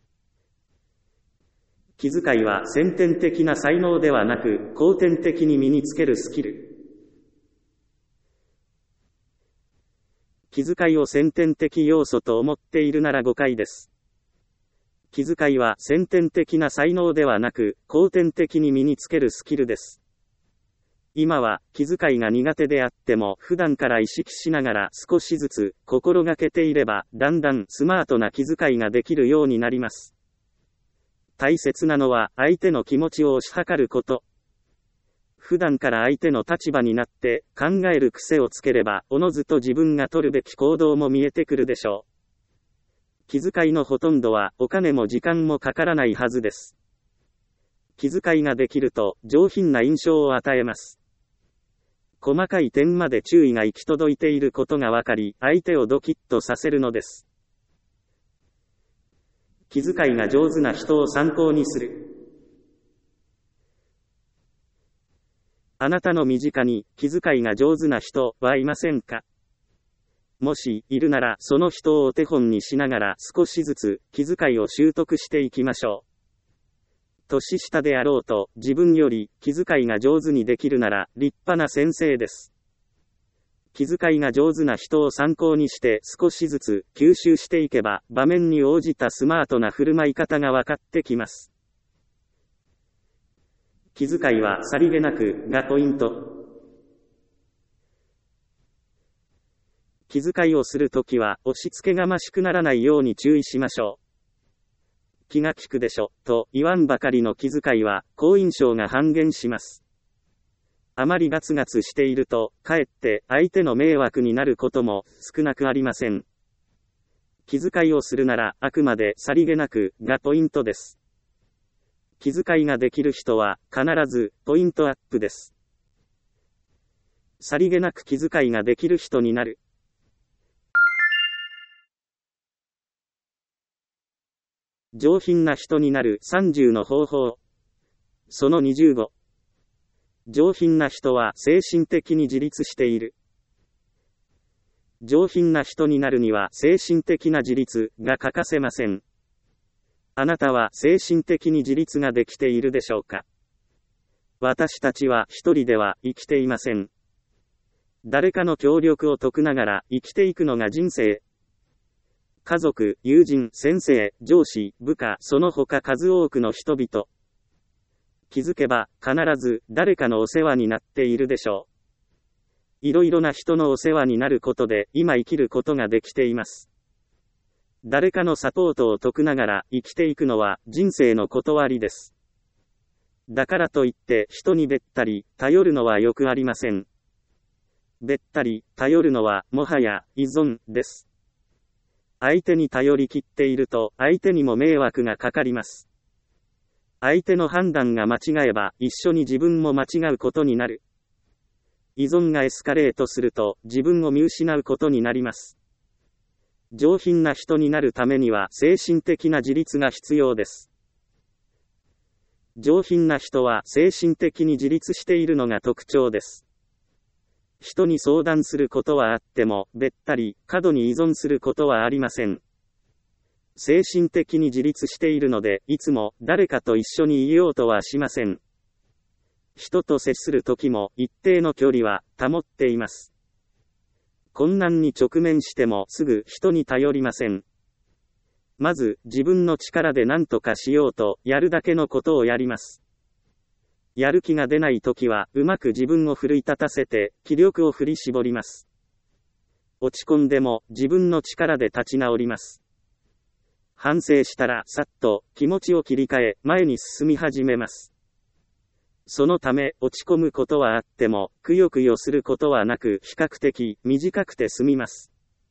気遣いは先天的な才能ではなく後天的に身につけるスキル。気遣いを先天的要素と思っているなら誤解です。気遣いは先天的な才能ではなく後天的に身につけるスキルです。今は気遣いが苦手であっても普段から意識しながら少しずつ心がけていればだんだんスマートな気遣いができるようになります。大切なのは相手の気持ちを推し量ること。普段から相手の立場になって考える癖をつければおのずと自分が取るべき行動も見えてくるでしょう。気遣いのほとんどはお金も時間もかからないはずです。気遣いができると上品な印象を与えます。細かい点まで注意が行き届いていることがわかり、相手をドキッとさせるのです。気遣いが上手な人を参考にする。あなたの身近に気遣いが上手な人はいませんか？もしいるならその人をお手本にしながら少しずつ気遣いを習得していきましょう。年下であろうと自分より気遣いが上手にできるなら立派な先生です。気遣いが上手な人を参考にして少しずつ吸収していけば場面に応じたスマートな振る舞い方が分かってきます。気遣いはさりげなくがポイント。気遣いをするときは押し付けがましくならないように注意しましょう。 気が利くでしょ、と言わんばかりの気遣いは、好印象が半減します。あまりガツガツしていると、かえって相手の迷惑になることも少なくありません。気遣いをするなら、あくまでさりげなくがポイントです。気遣いができる人は、必ずポイントアップです。さりげなく気遣いができる人になる。上品な人になるさんじゅうの方法。そのにじゅうご。上品な人は精神的に自立している。上品な人になるには精神的な自立が欠かせません。あなたは精神的に自立ができているでしょうか？私たちは一人では生きていません。誰かの協力を解くながら生きていくのが人生。家族、友人、先生、上司、部下、その他数多くの人々。気づけば、必ず誰かのお世話になっているでしょう。いろいろな人のお世話になることで、今生きることができています。誰かのサポートを解くながら生きていくのは人生の断りです。だからといって人にべったり頼るのはよくありません。べったり頼るのはもはや依存です。相手に頼り切っていると相手にも迷惑がかかります。相手の判断が間違えば一緒に自分も間違うことになる。依存がエスカレートすると自分を見失うことになります。上品な人になるためには精神的な自立が必要です。上品な人は精神的に自立しているのが特徴です。人に相談することはあっても、べったり、過度に依存することはありません。精神的に自立しているので、いつも誰かと一緒にいようとはしません。人と接するときも一定の距離は保っています。困難に直面してもすぐ人に頼りません。まず自分の力で何とかしようとやるだけのことをやります。やる気が出ないときはうまく自分を奮い立たせて気力を振り絞ります。落ち込んでも自分の力で立ち直ります。反省したらさっと気持ちを切り替え前に進み始めます。そのため落ち込むことはあってもくよくよすることはなく比較的短くて済みます。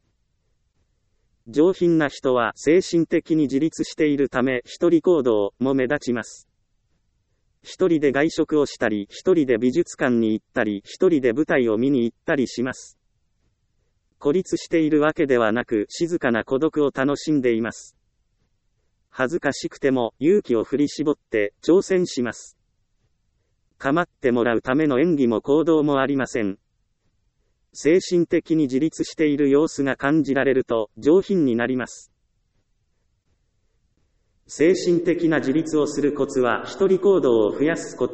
上品な人は精神的に自立しているため一人行動も目立ちます。一人で外食をしたり、一人で美術館に行ったり、一人で舞台を見に行ったりします。孤立しているわけではなく、静かな孤独を楽しんでいます。恥ずかしくても勇気を振り絞って挑戦します。構ってもらうための演技も行動もありません。精神的に自立している様子が感じられると上品になります。精神的な自立をするコツは一人行動を増やすこと。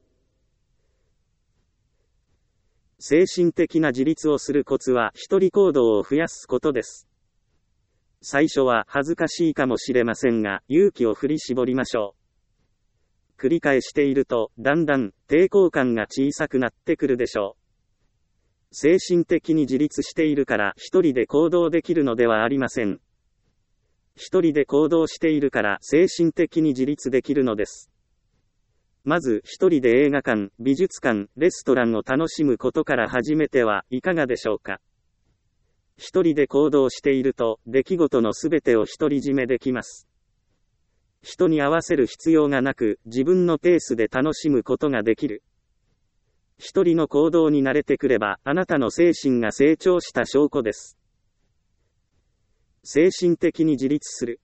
精神的な自立をするコツは一人行動を増やすことです。最初は恥ずかしいかもしれませんが、勇気を振り絞りましょう。繰り返していると、だんだん抵抗感が小さくなってくるでしょう。精神的に自立しているから一人で行動できるのではありません。一人で行動しているから精神的に自立できるのです。まず一人で映画館、美術館、レストランを楽しむことから始めてはいかがでしょうか。一人で行動していると出来事のすべてを独り占めできます。人に合わせる必要がなく自分のペースで楽しむことができる。一人の行動に慣れてくればあなたの精神が成長した証拠です。精神的に自立する。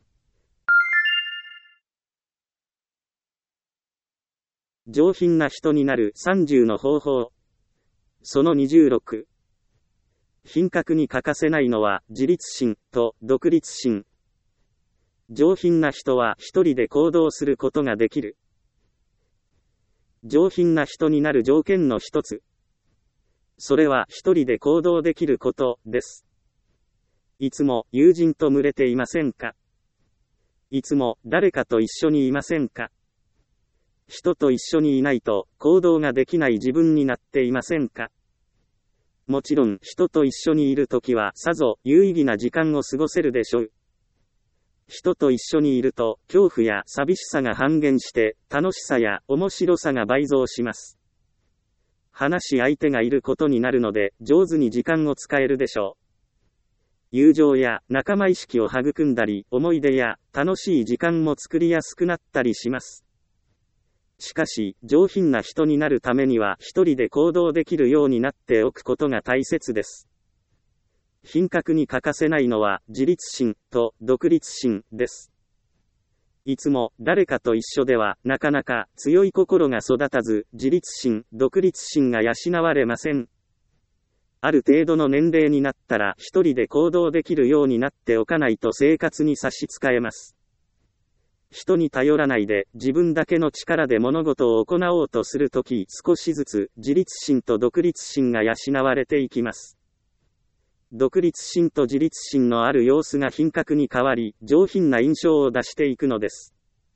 上品な人になるさんじゅうの方法。そのにじゅうろく。品格に欠かせないのは自立心と独立心。上品な人は一人で行動することができる。上品な人になる条件の一つ。それは一人で行動できることです。いつも友人と群れていませんか？いつも誰かと一緒にいませんか？人と一緒にいないと行動ができない自分になっていませんか？もちろん人と一緒にいるときはさぞ有意義な時間を過ごせるでしょう。 人と一緒にいると、恐怖や寂しさが半減して、楽しさや面白さが倍増します。話し相手がいることになるので、上手に時間を使えるでしょう。友情や仲間意識を育んだり、思い出や楽しい時間も作りやすくなったりします。しかし、上品な人になるためには一人で行動できるようになっておくことが大切です。品格に欠かせないのは自立心と独立心です。いつも誰かと一緒ではなかなか強い心が育たず、自立心、独立心が養われません。ある程度の年齢になったら一人で行動できるようになっておかないと生活に差し支えます。人に頼らないで自分だけの力で物事を行おうとするとき、少しずつ自立心と独立心が養われていきます。独立心と自立心のある様子が品格に変わり、上品な印象を出していくのです。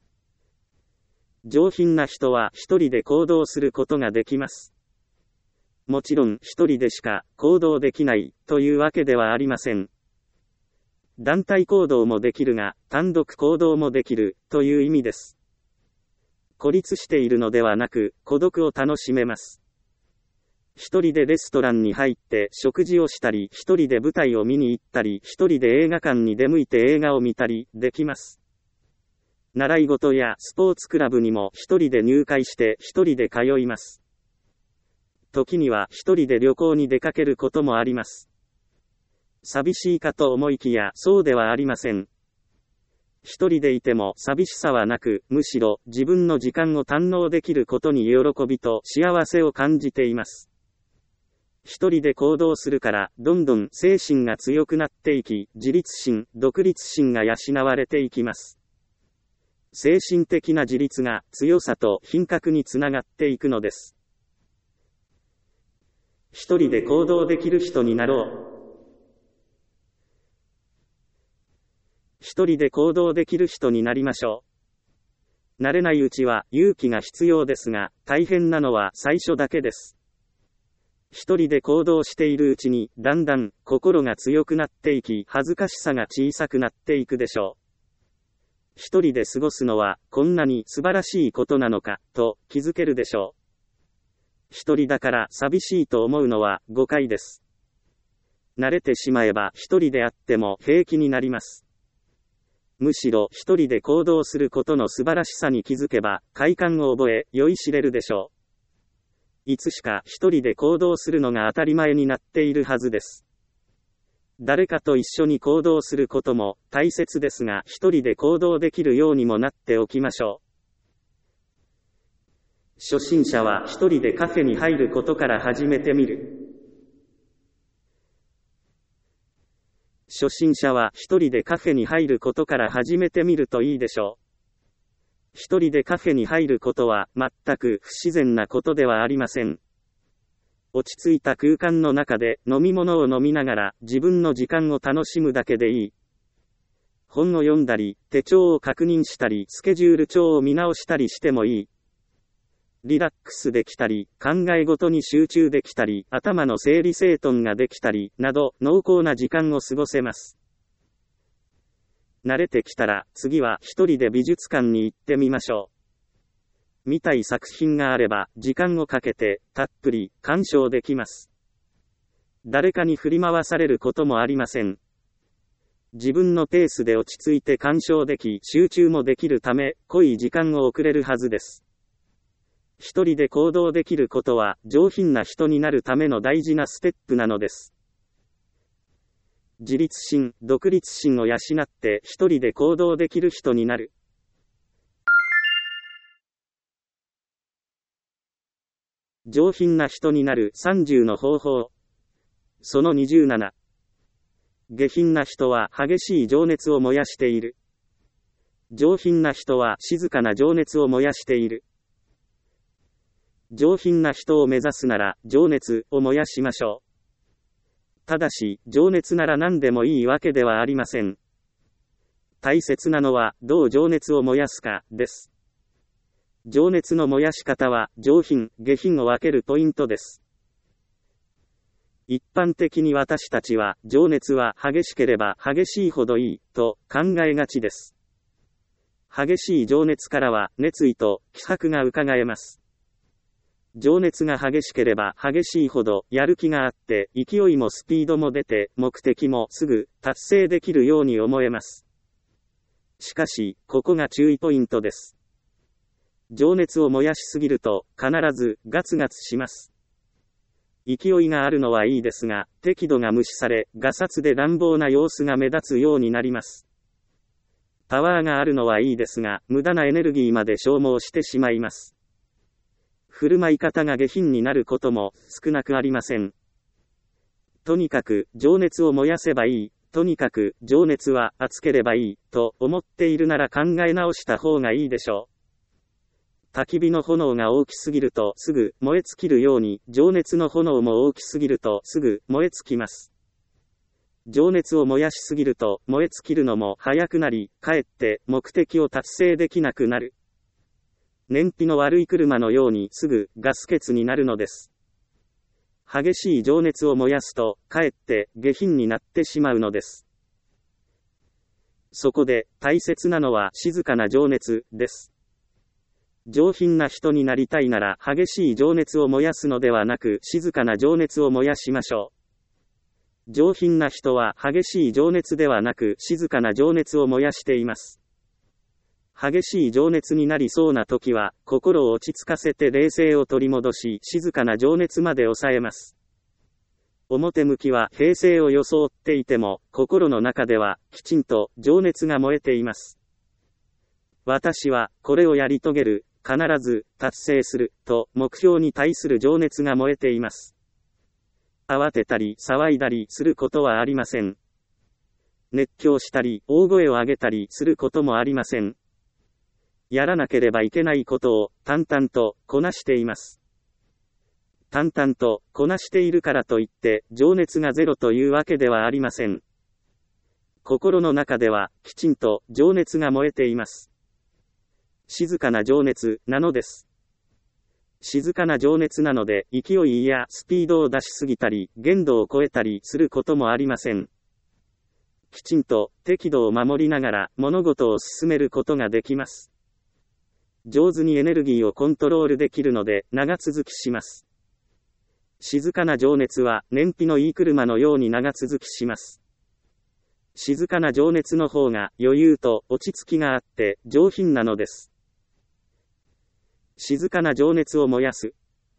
上品な人は一人で行動することができます。もちろん一人でしか行動できないというわけではありません。団体行動もできるが、単独行動もできるという意味です。孤立しているのではなく、孤独を楽しめます。一人でレストランに入って食事をしたり、一人で舞台を見に行ったり、一人で映画館に出向いて映画を見たりできます。習い事やスポーツクラブにも一人で入会して一人で通います。時には一人で旅行に出かけることもあります。寂しいかと思いきやそうではありません。一人でいても寂しさはなく、むしろ自分の時間を堪能できることに喜びと幸せを感じています。一人で行動するから、どんどん精神が強くなっていき、自立心、独立心が養われていきます。精神的な自立が強さと品格につながっていくのです。一人で行動できる人になろう。一人で行動できる人になりましょう。慣れないうちは勇気が必要ですが、大変なのは最初だけです。一人で行動しているうちに、だんだん心が強くなっていき、恥ずかしさが小さくなっていくでしょう。一人で過ごすのは、こんなに素晴らしいことなのか、と気づけるでしょう。一人だから寂しいと思うのは誤解です。慣れてしまえば一人であっても平気になります。むしろ一人で行動することの素晴らしさに気づけば快感を覚え酔いしれるでしょう。いつしか一人で行動するのが当たり前になっているはずです。誰かと一緒に行動することも大切ですが、一人で行動できるようにもなっておきましょう。初心者は一人でカフェに入ることから始めてみる。初心者は一人でカフェに入ることから始めてみるといいでしょう。一人でカフェに入ることは全く不自然なことではありません。落ち着いた空間の中で飲み物を飲みながら自分の時間を楽しむだけでいい。本を読んだり、手帳を確認したり、スケジュール帳を見直したりしてもいい。リラックスできたり、考え事に集中できたり、頭の整理整頓ができたり、など、濃厚な時間を過ごせます。慣れてきたら、次は一人で美術館に行ってみましょう。見たい作品があれば、時間をかけて、たっぷり、鑑賞できます。誰かに振り回されることもありません。自分のペースで落ち着いて鑑賞でき、集中もできるため、濃い時間を送れるはずです。一人で行動できることは、上品な人になるための大事なステップなのです。自立心、独立心を養って一人で行動できる人になる。上品な人になるさんじゅうの方法。そのにじゅうなな。下品な人は激しい情熱を燃やしている。上品な人は静かな情熱を燃やしている。上品な人を目指すなら、情熱を燃やしましょう。ただし、情熱なら何でもいいわけではありません。大切なのは、どう情熱を燃やすか、です。情熱の燃やし方は、上品、下品を分けるポイントです。 一般的に私たちは、情熱は激しければ激しいほどいい、と考えがちです。激しい情熱からは、熱意と気迫が伺えます。情熱が激しければ激しいほど、やる気があって、勢いもスピードも出て、目的もすぐ達成できるように思えます。しかし、ここが注意ポイントです。情熱を燃やしすぎると、必ずガツガツします。勢いがあるのはいいですが、適度が無視され、ガサツで乱暴な様子が目立つようになります。パワーがあるのはいいですが、無駄なエネルギーまで消耗してしまいます。振る舞い方が下品になることも少なくありません。とにかく情熱を燃やせばいい、とにかく情熱は熱ければいい、と思っているなら考え直した方がいいでしょう。焚き火の炎が大きすぎるとすぐ燃え尽きるように、情熱の炎も大きすぎるとすぐ燃え尽きます。情熱を燃やしすぎると燃え尽きるのも早くなり、かえって目的を達成できなくなる。燃費の悪い車のようにすぐガス欠になるのです。激しい情熱を燃やすと、かえって下品になってしまうのです。そこで大切なのは静かな情熱です。上品な人になりたいなら激しい情熱を燃やすのではなく静かな情熱を燃やしましょう。上品な人は激しい情熱ではなく静かな情熱を燃やしています。激しい情熱になりそうな時は心を落ち着かせて冷静を取り戻し静かな情熱まで抑えます。表向きは平静を装っていても心の中ではきちんと情熱が燃えています。私はこれをやり遂げる。必ず達成すると目標に対する情熱が燃えています。慌てたり騒いだりすることはありません。熱狂したり大声を上げたりすることもありません。やらなければいけないことを淡々とこなしています。淡々とこなしているからといって情熱がゼロというわけではありません。心の中ではきちんと情熱が燃えています。静かな情熱なのです。静かな情熱なので勢いやスピードを出しすぎたり限度を超えたりすることもありません。きちんと適度を守りながら物事を進めることができます。上手にエネルギーをコントロールできるので長続きします。静かな情熱は燃費のいい車のように長続きします。静かな情熱の方が余裕と落ち着きがあって上品なのです。静かな情熱を燃やす。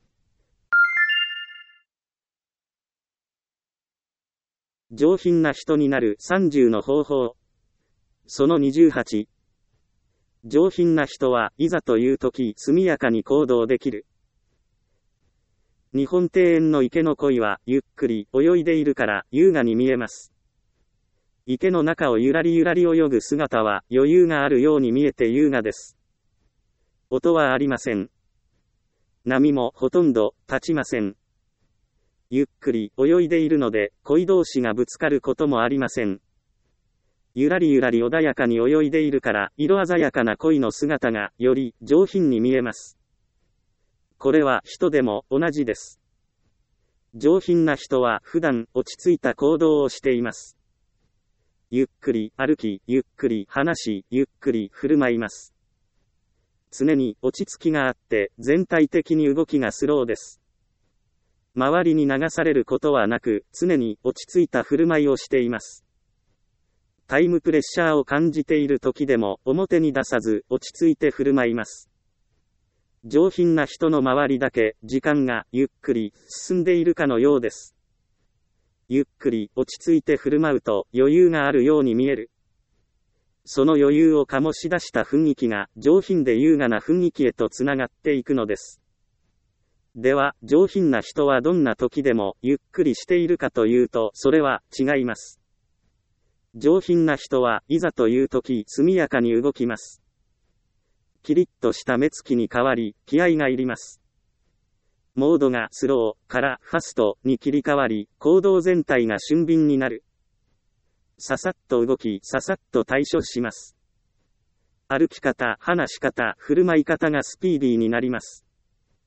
上品な人になるさんじゅうの方法。そのにじゅうはち。上品な人はいざという時速やかに行動できる。日本庭園の池の鯉はゆっくり泳いでいるから優雅に見えます。池の中をゆらりゆらり泳ぐ姿は余裕があるように見えて優雅です。音はありません。波もほとんど立ちません。ゆっくり泳いでいるので鯉同士がぶつかることもありません。ゆらりゆらり穏やかに泳いでいるから色鮮やかな鯉の姿がより上品に見えます。これは人でも同じです。上品な人は普段落ち着いた行動をしています。ゆっくり歩き、ゆっくり話し、ゆっくり振る舞います。常に落ち着きがあって、全体的に動きがスローです。周りに流されることはなく、常に落ち着いた振る舞いをしています。タイムプレッシャーを感じている時でも、表に出さず、落ち着いて振る舞います。上品な人の周りだけ、時間がゆっくり進んでいるかのようです。ゆっくり落ち着いて振る舞うと余裕があるように見える。その余裕を醸し出した雰囲気が上品で優雅な雰囲気へとつながっていくのです。では、上品な人はどんな時でもゆっくりしているかというと、それは違います。上品な人はいざという時速やかに動きます。キリッとした目つきに変わり、気合がいります。モードがスローからファストに切り替わり、行動全体が俊敏になる。ささっと動き、ささっと対処します。歩き方、話し方、振る舞い方がスピーディーになります。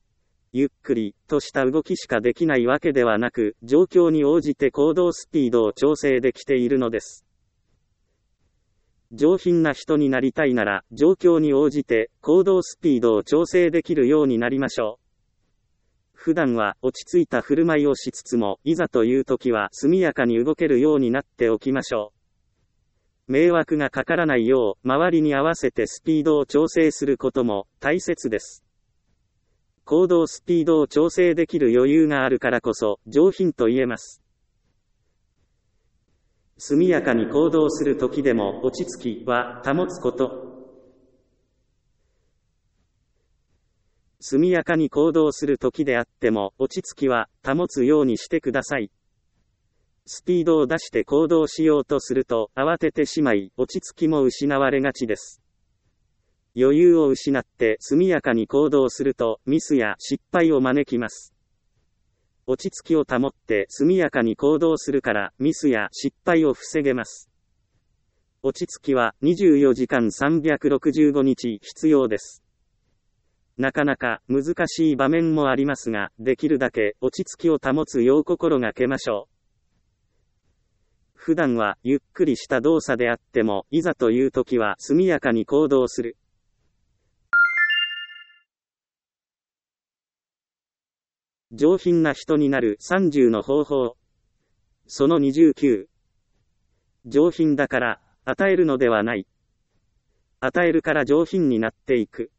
ゆっくりとした動きしかできないわけではなく、状況に応じて行動スピードを調整できているのです。上品な人になりたいなら、状況に応じて行動スピードを調整できるようになりましょう。普段は落ち着いた振る舞いをしつつも、いざという時は速やかに動けるようになっておきましょう。迷惑がかからないよう、周りに合わせてスピードを調整することも大切です。行動スピードを調整できる余裕があるからこそ、上品と言えます。速やかに行動するときでも落ち着きは保つこと。速やかに行動するときであっても落ち着きは保つようにしてください。スピードを出して行動しようとすると慌ててしまい落ち着きも失われがちです。余裕を失って速やかに行動するとミスや失敗を招きます。落ち着きを保って速やかに行動するからミスや失敗を防げます。落ち着きはにじゅうよじかんさんびゃくろくじゅうごにち必要です。なかなか難しい場面もありますが、できるだけ落ち着きを保つよう心がけましょう。普段はゆっくりした動作であっても、いざという時は速やかに行動する。上品な人になるさんじゅうの方法。そのにじゅうきゅう。上品だから与えるのではない。与えるから上品になっていく。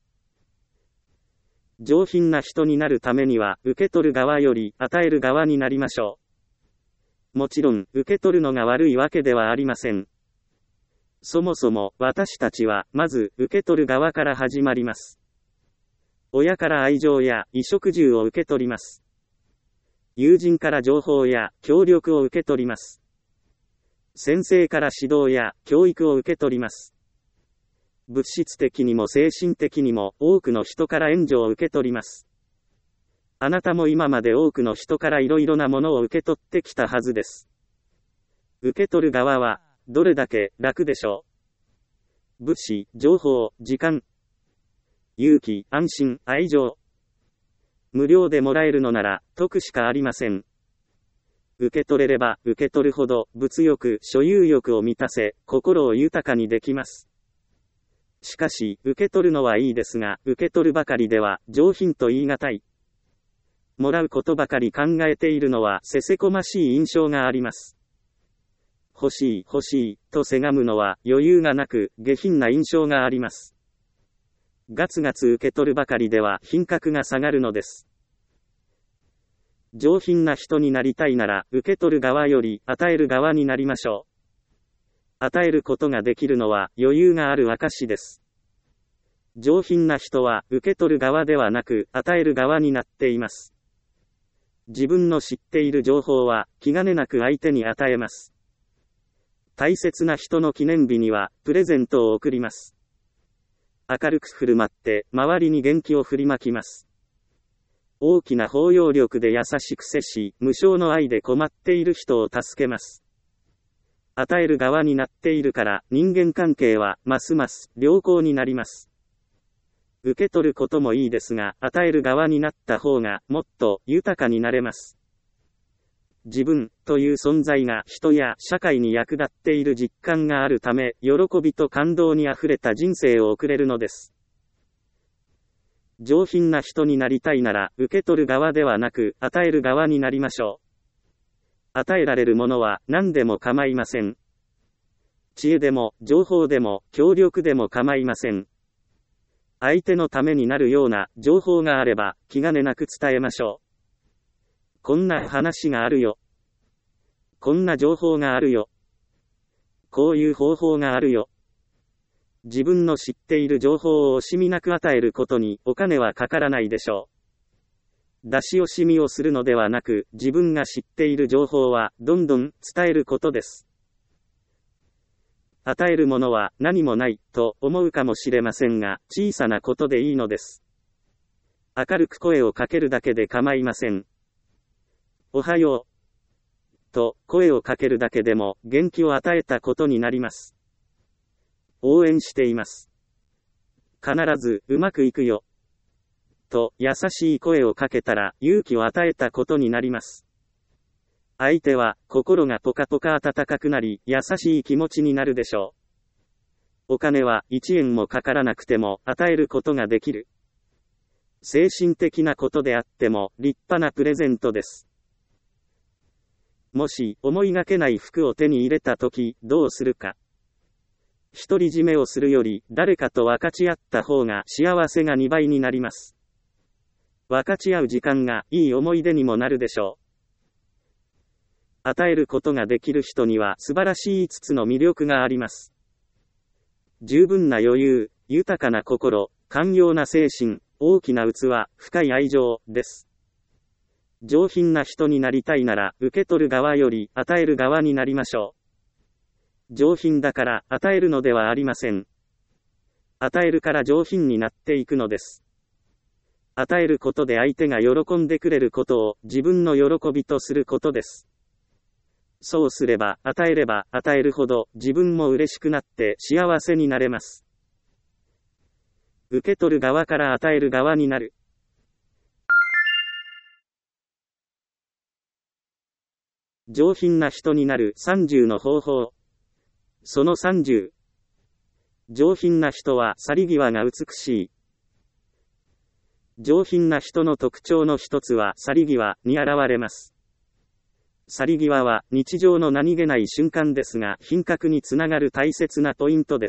上品な人になるためには、受け取る側より与える側になりましょう。もちろん、受け取るのが悪いわけではありません。そもそも、私たちは、まず、受け取る側から始まります。親から愛情や衣食住を受け取ります。友人から情報や協力を受け取ります。先生から指導や教育を受け取ります。物質的にも精神的にも多くの人から援助を受け取ります。あなたも今まで多くの人からいろいろなものを受け取ってきたはずです。受け取る側はどれだけ楽でしょう。物資、情報、時間、勇気、安心、愛情。無料でもらえるのなら得しかありません。受け取れれば受け取るほど物欲、所有欲を満たせ、心を豊かにできます。しかし、受け取るのはいいですが、受け取るばかりでは上品と言い難い。もらうことばかり考えているのはせせこましい印象があります。欲しい、欲しい、とせがむのは余裕がなく、下品な印象があります。ガツガツ受け取るばかりでは品格が下がるのです。上品な人になりたいなら、受け取る側より与える側になりましょう。与えることができるのは余裕がある証です。上品な人は受け取る側ではなく与える側になっています。自分の知っている情報は気兼ねなく相手に与えます。大切な人の記念日にはプレゼントを贈ります。明るく振る舞って周りに元気を振りまきます。大きな包容力で優しく接し、無償の愛で困っている人を助けます。与える側になっているから人間関係はますます良好になります。受け取ることもいいですが、与える側になった方がもっと豊かになれます。自分という存在が人や社会に役立っている実感があるため、喜びと感動にあふれた人生を送れるのです。上品な人になりたいなら、受け取る側ではなく、与える側になりましょう。与えられるものは何でも構いません。知恵でも、情報でも、協力でも構いません。相手のためになるような情報があれば、気兼ねなく伝えましょう。こんな話があるよ。こんな情報があるよ。こういう方法があるよ。自分の知っている情報を惜しみなく与えることにお金はかからないでしょう。出し惜しみをするのではなく、自分が知っている情報はどんどん伝えることです。与えるものは何もないと思うかもしれませんが、小さなことでいいのです。明るく声をかけるだけで構いません。おはようと声をかけるだけでも元気を与えたことになります。応援しています。必ずうまくいくよと優しい声をかけたら勇気を与えたことになります。相手は心がポカポカ温かくなり、優しい気持ちになるでしょう。お金はいちえんもかからなくても与えることができる。精神的なことであっても立派なプレゼントです。もし思いがけない服を手に入れたときどうするか。独り占めをするより誰かと分かち合った方が幸せがにばいになります。分かち合う時間がいい思い出にもなるでしょう。与えることができる人には素晴らしいいつつの魅力があります。十分な余裕、豊かな心、寛容な精神、大きな器、深い愛情です。上品な人になりたいなら受け取る側より与える側になりましょう。上品だから与えるのではありません。与えるから上品になっていくのです。与えることで相手が喜んでくれることを自分の喜びとすることです。そうすれば、与えれば与えるほど自分も嬉しくなって幸せになれます。受け取る側から与える側になる。上品な人になるさんじゅうの方法。そのさんじゅう。上品な人は去り際が美しい。上品な人の特徴の一つは去り際に現れます。去り際は日常の何気ない瞬間ですが、品格につながる大切なポイントです。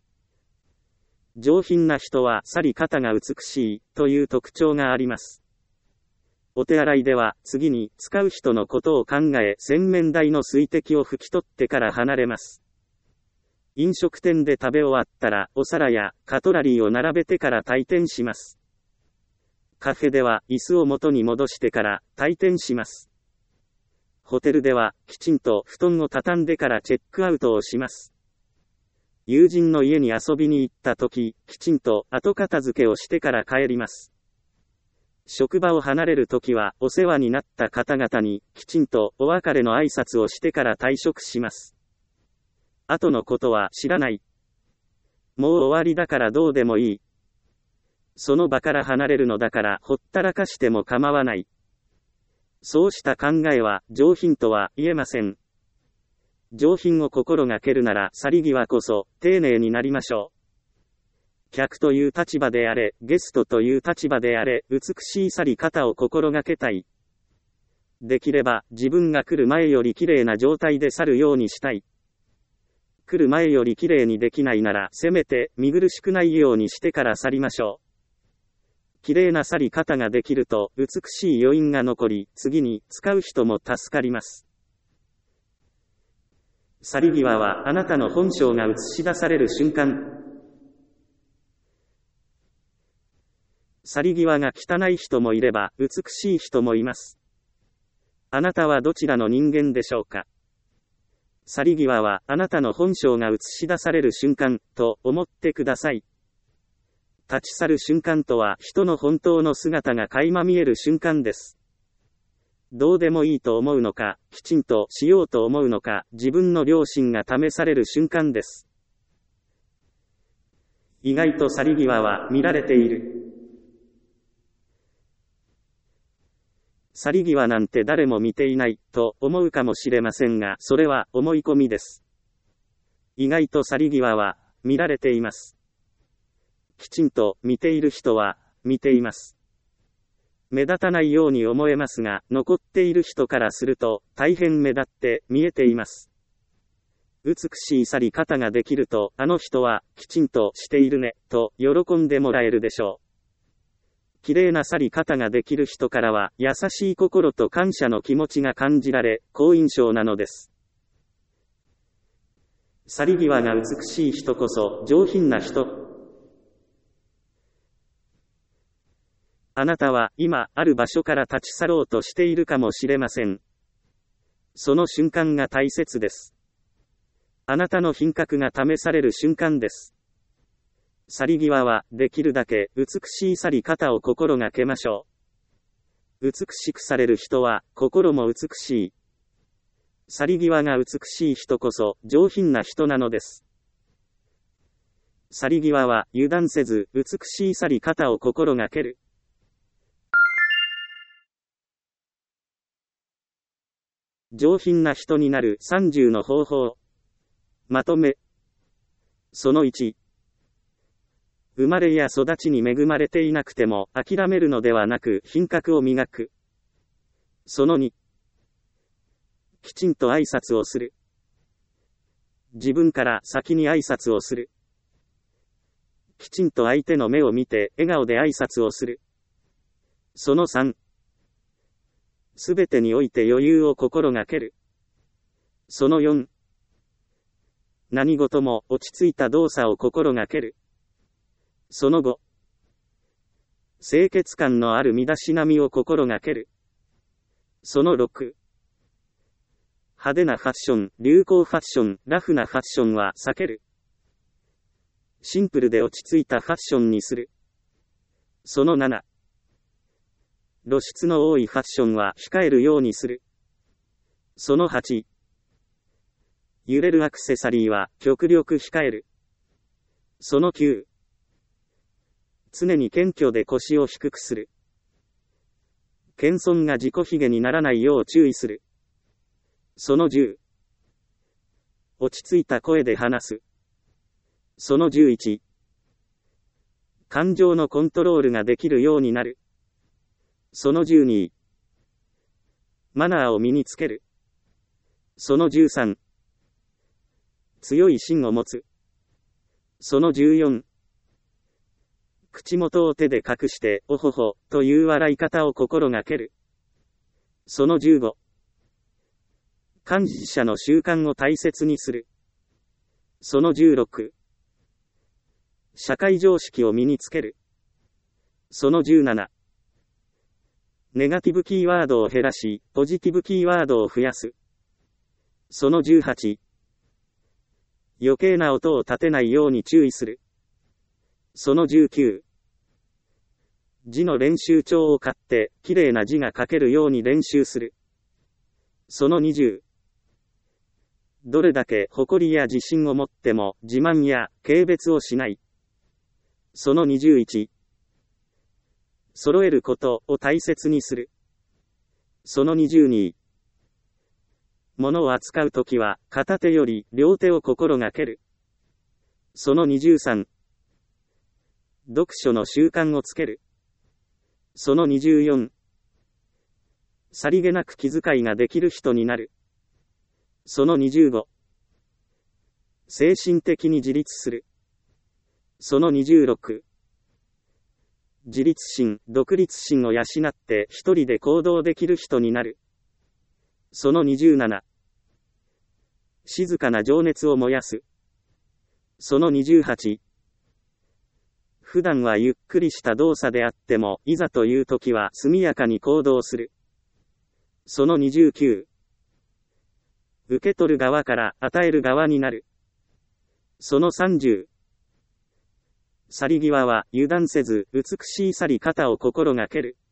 上品な人は去り方が美しいという特徴があります。お手洗いでは次に使う人のことを考え、洗面台の水滴を拭き取ってから離れます。飲食店で食べ終わったらお皿やカトラリーを並べてから退店します。カフェでは椅子を元に戻してから退店します。ホテルではきちんと布団を畳んでからチェックアウトをします。友人の家に遊びに行った時、きちんと後片付けをしてから帰ります。職場を離れるときはお世話になった方々にきちんとお別れの挨拶をしてから退職します。後のことは知らない。もう終わりだからどうでもいい。その場から離れるのだからほったらかしても構わない。そうした考えは上品とは言えません。上品を心がけるなら去り際こそ丁寧になりましょう。客という立場であれ、ゲストという立場であれ、美しい去り方を心がけたい。できれば自分が来る前より綺麗な状態で去るようにしたい。来る前より綺麗にできないなら、せめて見苦しくないようにしてから去りましょう。綺麗な去り方ができると、美しい余韻が残り、次に使う人も助かります。去り際はあなたの本性が映し出される瞬間。去り際が汚い人もいれば、美しい人もいます。あなたはどちらの人間でしょうか。去り際はあなたの本性が映し出される瞬間と思ってください。立ち去る瞬間とは人の本当の姿が垣間見える瞬間です。どうでもいいと思うのか、きちんとしようと思うのか、自分の良心が試される瞬間です。意外と去り際は見られている。去り際なんて誰も見ていないと思うかもしれませんが、それは思い込みです。意外と去り際は見られています。きちんと見ている人は見ています。目立たないように思えますが、残っている人からすると大変目立って見えています。美しい去り方ができると、あの人はきちんとしているねと喜んでもらえるでしょう。綺麗な去り方ができる人からは優しい心と感謝の気持ちが感じられ、好印象なのです。去り際が美しい人こそ上品な人。あなたは今ある場所から立ち去ろうとしているかもしれません。その瞬間が大切です。あなたの品格が試される瞬間です。去り際はできるだけ美しい去り方を心がけましょう。美しくされる人は心も美しい。去り際が美しい人こそ上品な人なのです。去り際は油断せず美しい去り方を心がける。 上品な人になるさんじゅうの方法。まとめ。そのいち。生まれや育ちに恵まれていなくても諦めるのではなく品格を磨く。そのに。きちんと挨拶をする。自分から先に挨拶をする。きちんと相手の目を見て笑顔で挨拶をする。そのさん。すべてにおいて余裕を心がける。そのよん。何事も落ち着いた動作を心がける。そのご。清潔感のある身だしなみを心がける。そのろく。派手なファッション、流行ファッション、ラフなファッションは避ける。シンプルで落ち着いたファッションにする。そのなな。露出の多いファッションは控えるようにする。そのはち。揺れるアクセサリーは極力控える。そのきゅう。常に謙虚で腰を低くする。謙遜が自己卑下にならないよう注意する。そのじゅう。落ち着いた声で話す。そのじゅういち。感情のコントロールができるようになる。そのじゅうに。マナーを身につける。そのじゅうさん。強い芯を持つ。そのじゅうよん。口元を手で隠して、おほほ、という笑い方を心がける。そのじゅうご。幹事者の習慣を大切にする。そのじゅうろく。社会常識を身につける。そのじゅうなな。ネガティブキーワードを減らし、ポジティブキーワードを増やす。そのじゅうはち。余計な音を立てないように注意する。そのじゅうきゅう。字の練習帳を買って、きれいな字が書けるように練習する。そのにじゅう。どれだけ誇りや自信を持っても、自慢や軽蔑をしない。そのにじゅういち。揃えることを大切にする。そのにじゅうに。物を扱うときは、片手より両手を心がける。そのにじゅうさん。読書の習慣をつける。そのにじゅうよん。さりげなく気遣いができる人になる。そのにじゅうご。精神的に自立する。そのにじゅうろく。自立心、独立心を養って一人で行動できる人になる。そのにじゅうなな。静かな情熱を燃やす。そのにじゅうはち。普段はゆっくりした動作であっても、いざという時は速やかに行動する。そのにじゅうきゅう。受け取る側から与える側になる。そのさんじゅう。去り際は油断せず、美しい去り方を心がける。